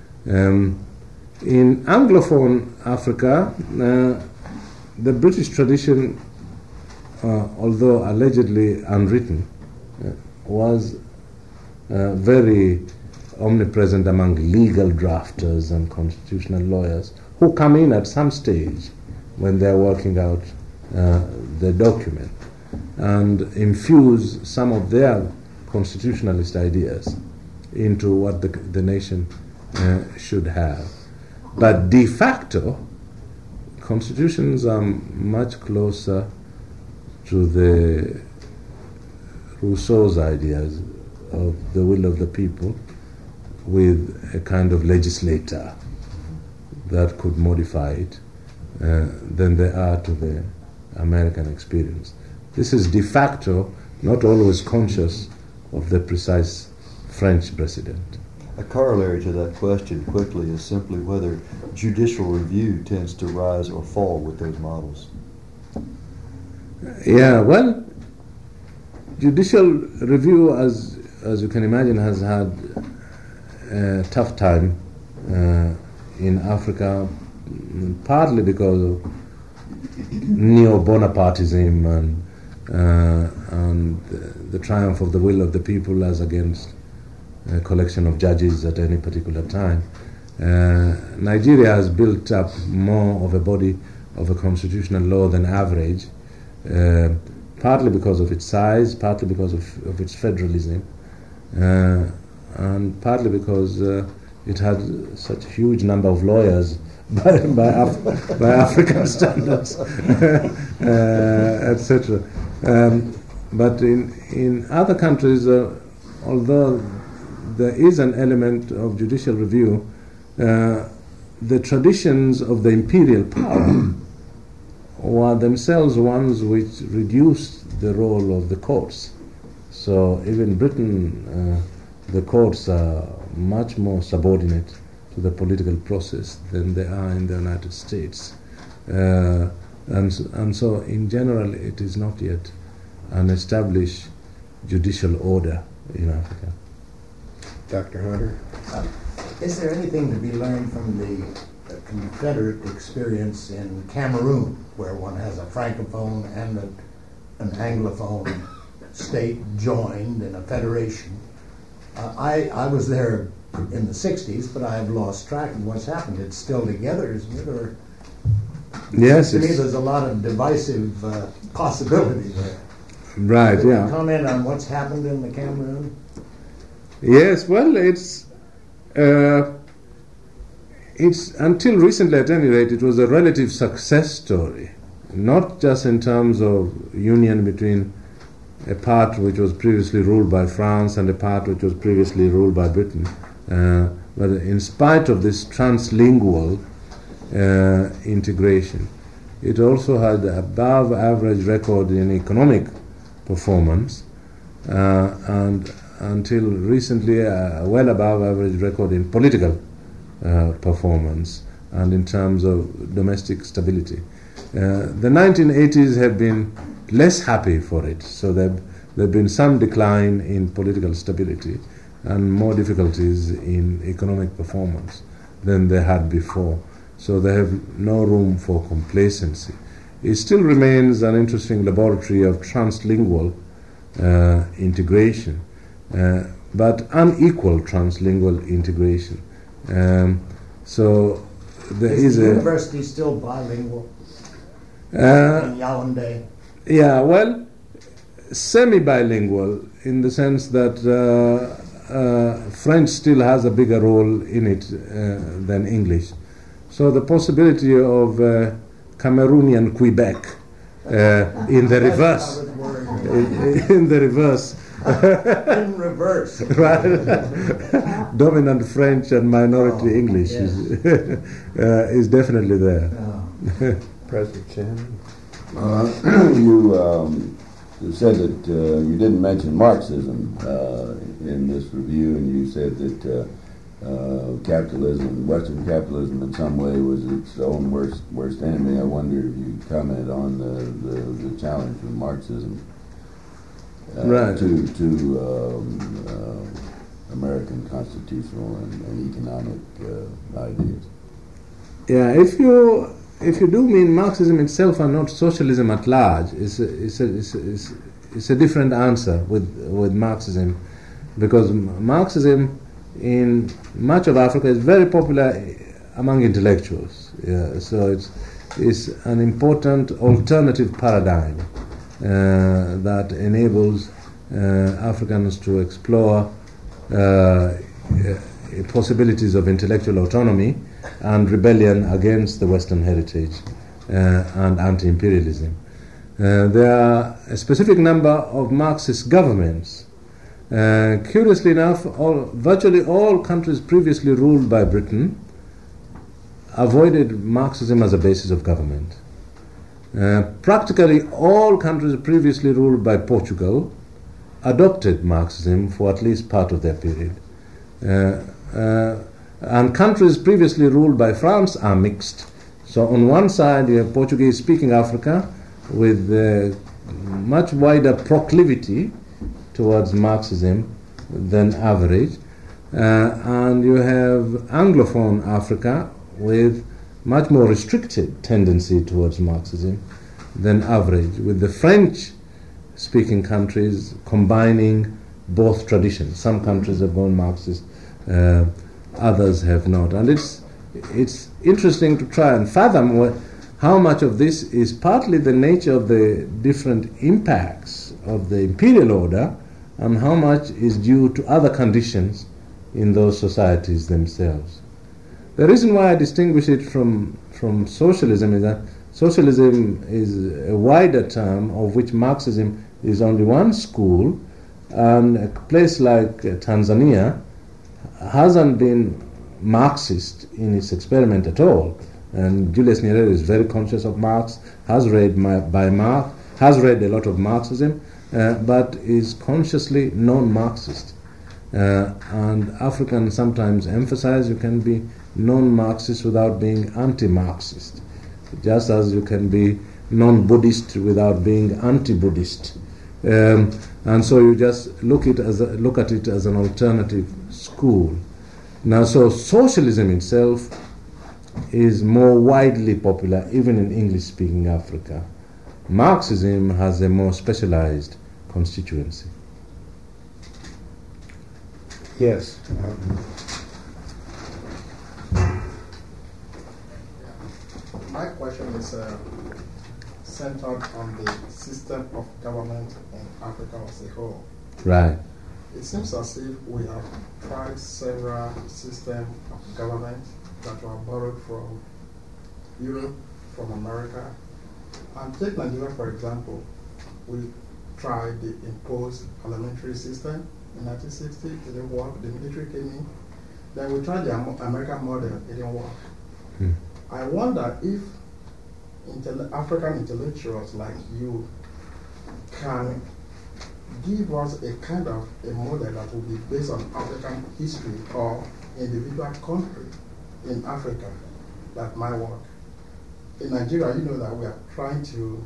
In Anglophone Africa, the British tradition, although allegedly unwritten, was very omnipresent among legal drafters and constitutional lawyers who come in at some stage when they're working out the document and infuse some of their constitutionalist ideas into what the nation should have. But de facto, constitutions are much closer to the Rousseau's ideas of the will of the people, with a kind of legislator that could modify it, than they are to the American experience. This is de facto, not always conscious of the precise French precedent. A corollary to that question quickly is simply whether judicial review tends to rise or fall with those models. Yeah, well, judicial review, as you can imagine, has had a tough time in Africa, partly because of neo-Bonapartism and the triumph of the will of the people as against collection of judges at any particular time. Nigeria has built up more of a body of a constitutional law than average, partly because of its size, partly because of its federalism, and partly because it had such a huge number of lawyers by African standards, etc. But in other countries, although there is an element of judicial review, the traditions of the imperial power were themselves ones which reduced the role of the courts. So even in Britain, the courts are much more subordinate to the political process than they are in the United States. And so in general, it is not yet an established judicial order in Africa. Dr. Hunter? Is there anything to be learned from the Confederate experience in Cameroon, where one has a francophone and an anglophone state joined in a federation? I was there in the 60s, but I have lost track of what's happened. It's still together, isn't it? Or yes, to me, there's a lot of divisive possibility there. Right. Could Yeah. you comment on what's happened in the Cameroon? Yes. Well, it's until recently, at any rate, it was a relative success story, not just in terms of union between a part which was previously ruled by France and a part which was previously ruled by Britain. But in spite of this translingual integration, it also had above average record in economic performance, and until recently well above average record in political performance and in terms of domestic stability. The 1980s have been less happy for it, so there have been some decline in political stability and more difficulties in economic performance than they had before. So they have no room for complacency. It still remains an interesting laboratory of translingual integration, but unequal translingual integration. So there is the a university still bilingual in Yaoundé? Yeah, well, semi-bilingual in the sense that French still has a bigger role in it than English. So the possibility of Cameroonian Quebec in the reverse, in the reverse, in reverse, right? Dominant French and minority English is definitely there. President Shannon? You said that you didn't mention Marxism in this review, and you said that capitalism, Western capitalism, in some way was its own worst enemy. I wonder if you comment on the challenge of Marxism Right. to American constitutional and economic ideas. Yeah, if you do mean Marxism itself and not socialism at large, it's a different answer with Marxism, because Marxism in much of Africa is very popular among intellectuals. Yeah, so it's an important alternative paradigm that enables Africans to explore possibilities of intellectual autonomy and rebellion against the Western heritage and anti-imperialism. There are a specific number of Marxist governments. Curiously enough, virtually all countries previously ruled by Britain avoided Marxism as a basis of government. Practically all countries previously ruled by Portugal adopted Marxism for at least part of their period. And countries previously ruled by France are mixed. So on one side you have Portuguese-speaking Africa with much wider proclivity towards Marxism than average, and you have Anglophone Africa with much more restricted tendency towards Marxism than average, with the French-speaking countries combining both traditions. Some countries have gone Marxist, others have not. And it's interesting to try and fathom how much of this is partly the nature of the different impacts of the imperial order and how much is due to other conditions in those societies themselves. The reason why I distinguish it from socialism is that socialism is a wider term of which Marxism is only one school, and a place like Tanzania hasn't been Marxist in its experiment at all. And Julius Nyerere is very conscious of Marx, has read Marx, has read a lot of Marxism, but is consciously non-Marxist. And Africans sometimes emphasize you can be non-Marxist without being anti-Marxist, just as you can be non-Buddhist without being anti-Buddhist. And so you just look at it as an alternative school. Now, so socialism itself is more widely popular even in English-speaking Africa. Marxism has a more specialized constituency. Yes. My question is centered on the system of government in Africa as a whole. Right. It seems as if we have tried several systems of government that were borrowed from Europe, from America. And take Nigeria, for example. We tried the imposed parliamentary system in 1960, it didn't work, the military came in. Then we tried the American model, it didn't work. I wonder if African intellectuals like you can give us a kind of a model that will be based on African history or individual country in Africa that might work. In Nigeria, you know that we are trying to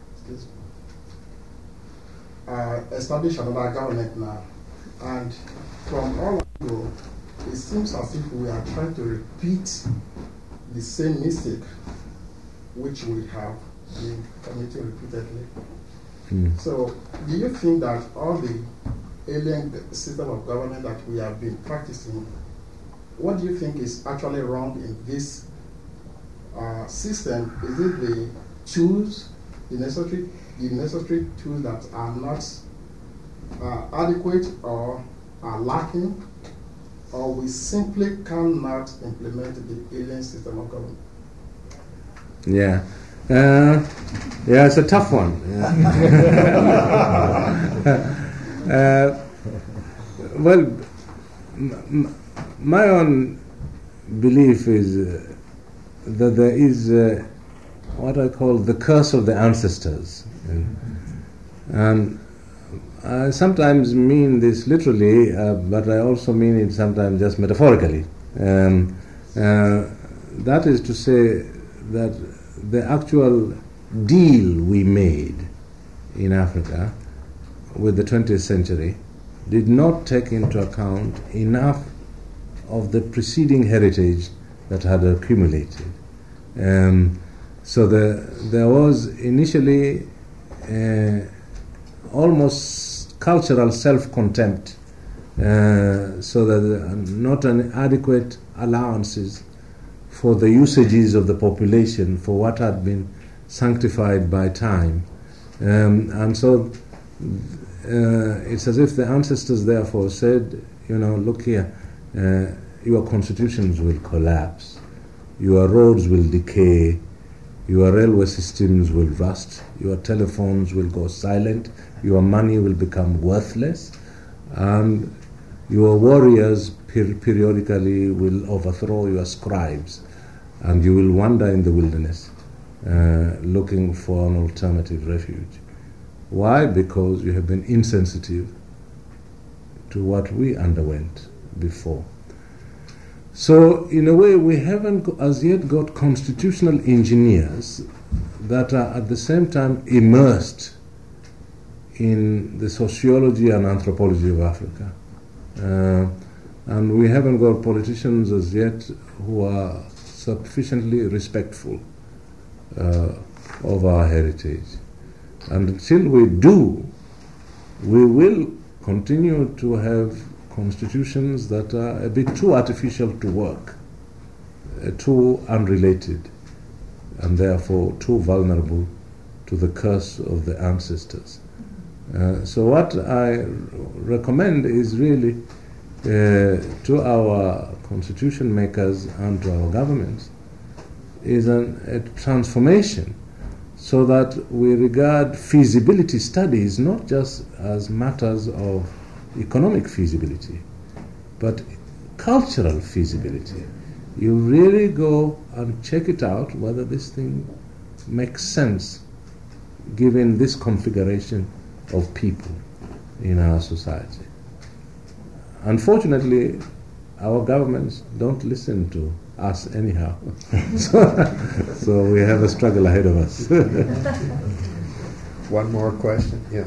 establish another government now. And from all angles, it seems as if we are trying to repeat the same mistake which we have been committing repeatedly. So, do you think that all the alien system of government that we have been practicing, what do you think is actually wrong in this system? Is it the tools, the necessary tools that are not adequate or are lacking, or we simply cannot implement the alien system of government? Yeah. Yeah, it's a tough one. Well, my own belief is that there is what I call the curse of the ancestors. And I sometimes mean this literally, but I also mean it sometimes just metaphorically. That is to say that the actual deal we made in Africa with the 20th century did not take into account enough of the preceding heritage that had accumulated. So there was initially almost cultural self-contempt, so that not an adequate allowances for the usages of the population, for what had been sanctified by time. And so it's as if the ancestors therefore said, look here, your constitutions will collapse, your roads will decay, your railway systems will rust, your telephones will go silent, your money will become worthless, and your warriors periodically will overthrow your scribes, and you will wander in the wilderness looking for an alternative refuge. Why? Because you have been insensitive to what we underwent before. So, in a way, we haven't as yet got constitutional engineers that are at the same time immersed in the sociology and anthropology of Africa. And we haven't got politicians as yet who are sufficiently respectful of our heritage. And until we do, we will continue to have constitutions that are a bit too artificial to work, too unrelated, and therefore too vulnerable to the curse of the ancestors. So what I recommend is really to our constitution makers and to our governments is a transformation, so that we regard feasibility studies not just as matters of economic feasibility, but cultural feasibility. You really go and check it out whether this thing makes sense given this configuration of people in our society. Unfortunately, our governments don't listen to us anyhow. So we have a struggle ahead of us. One more question? Yeah.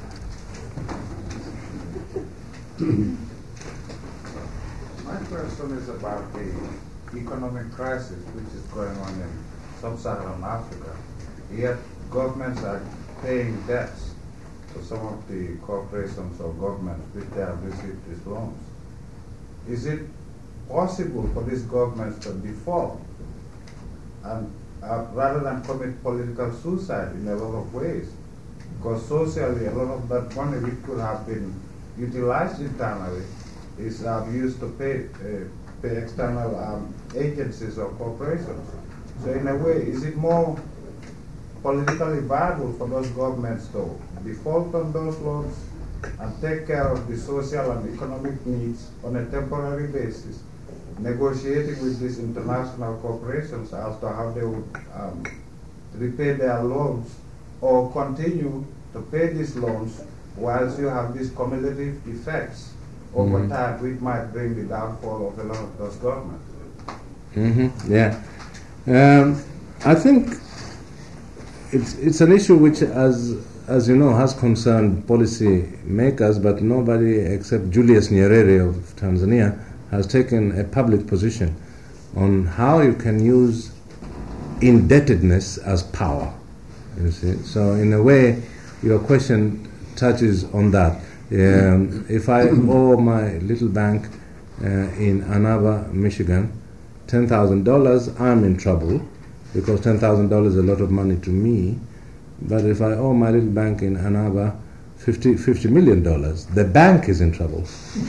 My question is about the economic crisis which is going on in sub-Saharan Africa. Yet governments are paying debts to some of the corporations or governments which they have received these loans. Is it possible for these governments to default and rather than commit political suicide in a lot of ways? Because socially, a lot of that money which could have been utilized internally is used to pay external agencies or corporations. So in a way, is it more politically viable for those governments to default on those loans and take care of the social and economic needs on a temporary basis, negotiating with these international corporations as to how they would repay their loans, or continue to pay these loans whilst you have these cumulative effects over time which might bring the downfall of a lot of those governments? Yeah. I think it's an issue which, as you know, has concerned policy makers, but nobody except Julius Nyerere of Tanzania has taken a public position on how you can use indebtedness as power. You see, so in a way, your question touches on that. If I owe my little bank in Ann Arbor, Michigan, $10,000, I'm in trouble, because $10,000 is a lot of money to me. But if I owe my little bank in Ann Arbor $50 million, the bank is in trouble. So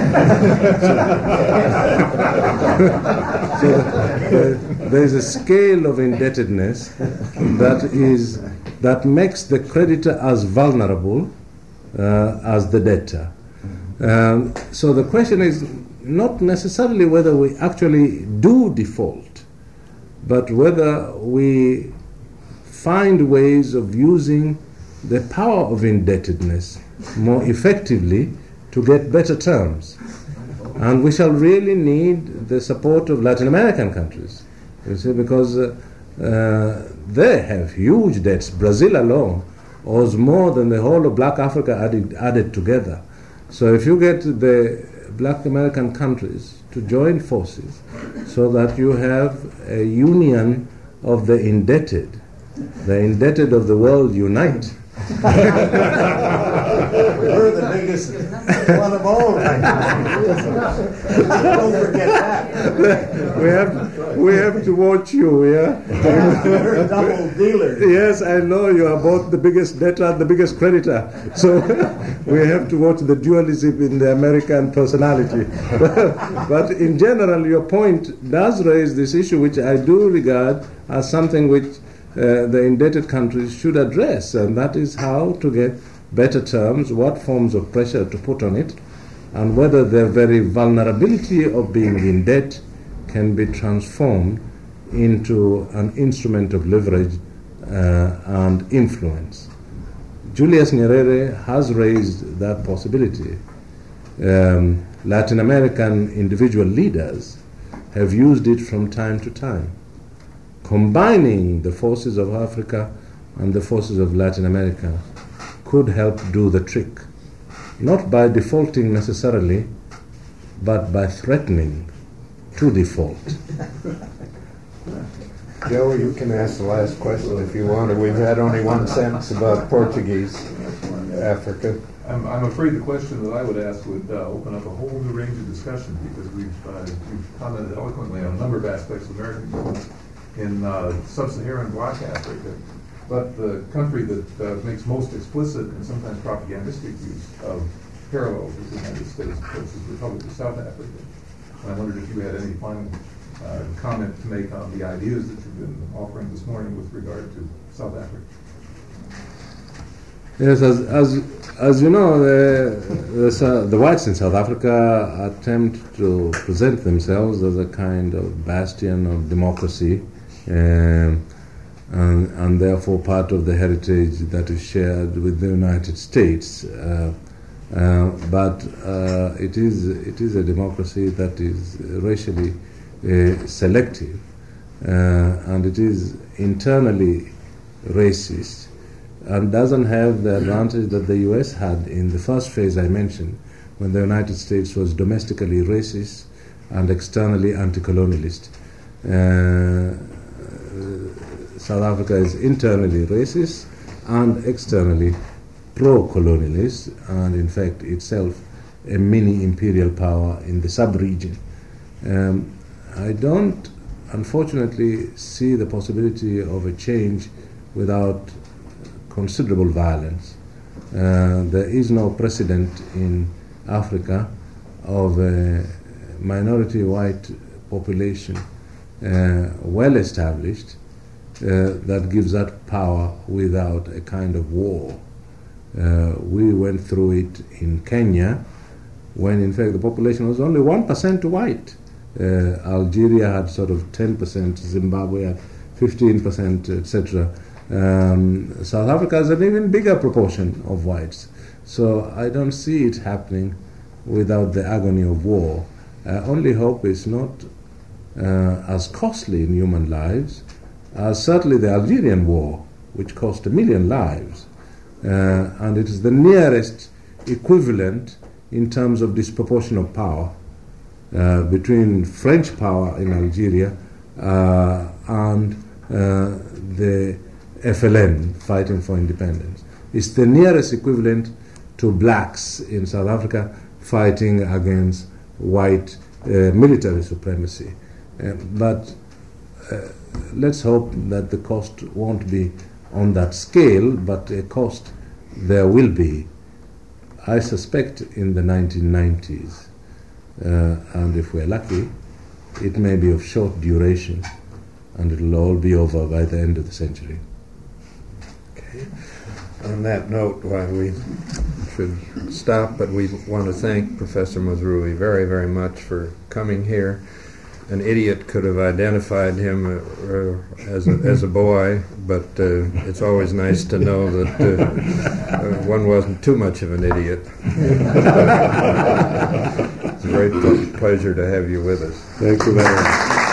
there is a scale of indebtedness that makes the creditor as vulnerable as the debtor. So the question is not necessarily whether we actually do default, but whether we find ways of using the power of indebtedness more effectively to get better terms. And we shall really need the support of Latin American countries, you see, because they have huge debts. Brazil alone owes more than the whole of Black Africa added together. So if you get the Black American countries to join forces so that you have a union of the indebted of the world unite. We're the biggest one of all right now. Don't forget that. We have to watch you, yeah? We're double dealers. Yes, I know you are both the biggest debtor and the biggest creditor. So we have to watch the dualism in the American personality. But in general, your point does raise this issue, which I do regard as something which the indebted countries should address, and that is how to get better terms, what forms of pressure to put on it, and whether the very vulnerability of being in debt can be transformed into an instrument of leverage and influence. Julius Nyerere has raised that possibility. Latin American individual leaders have used it from time to time. Combining the forces of Africa and the forces of Latin America could help do the trick, not by defaulting necessarily, but by threatening to default. Joe, you can ask the last question if you want. We've had only one sentence about Portuguese Africa. I'm afraid the question that I would ask would open up a whole new range of discussion, because we've commented eloquently on a number of aspects of American government in sub-Saharan Black Africa. But the country that makes most explicit and sometimes propagandistic use of parallels with the United States, of course, is the Republic of South Africa. And I wondered if you had any final comment to make on the ideas that you've been offering this morning with regard to South Africa. Yes, as you know, the whites in South Africa attempt to present themselves as a kind of bastion of democracy, and therefore part of the heritage that is shared with the United States. But it is a democracy that is racially selective, and it is internally racist, and doesn't have the advantage that the U.S. had in the first phase I mentioned, when the United States was domestically racist and externally anti-colonialist. South Africa is internally racist and externally pro-colonialist, and in fact itself a mini-imperial power in the sub-region. I don't, unfortunately, see the possibility of a change without considerable violence. There is no precedent in Africa of a minority white population well established that gives that power without a kind of war. We went through it in Kenya, when in fact the population was only 1% white. Algeria had sort of 10%, Zimbabwe had 15%, etc. South Africa has an even bigger proportion of whites. So I don't see it happening without the agony of war. I only hope it's not as costly in human lives as certainly the Algerian war, which cost 1 million lives. And it is the nearest equivalent in terms of disproportion of power between French power in Algeria and the FLN fighting for independence. It's the nearest equivalent to blacks in South Africa fighting against white military supremacy. But let's hope that the cost won't be on that scale, but a cost there will be, I suspect, in the 1990s. And if we're lucky, it may be of short duration, and it'll all be over by the end of the century. Okay. On that note, we should stop, but we want to thank Professor Mazrui very, very much for coming here. An idiot could have identified him as a boy, but it's always nice to know that one wasn't too much of an idiot. It's a great pleasure to have you with us. Thank you very much.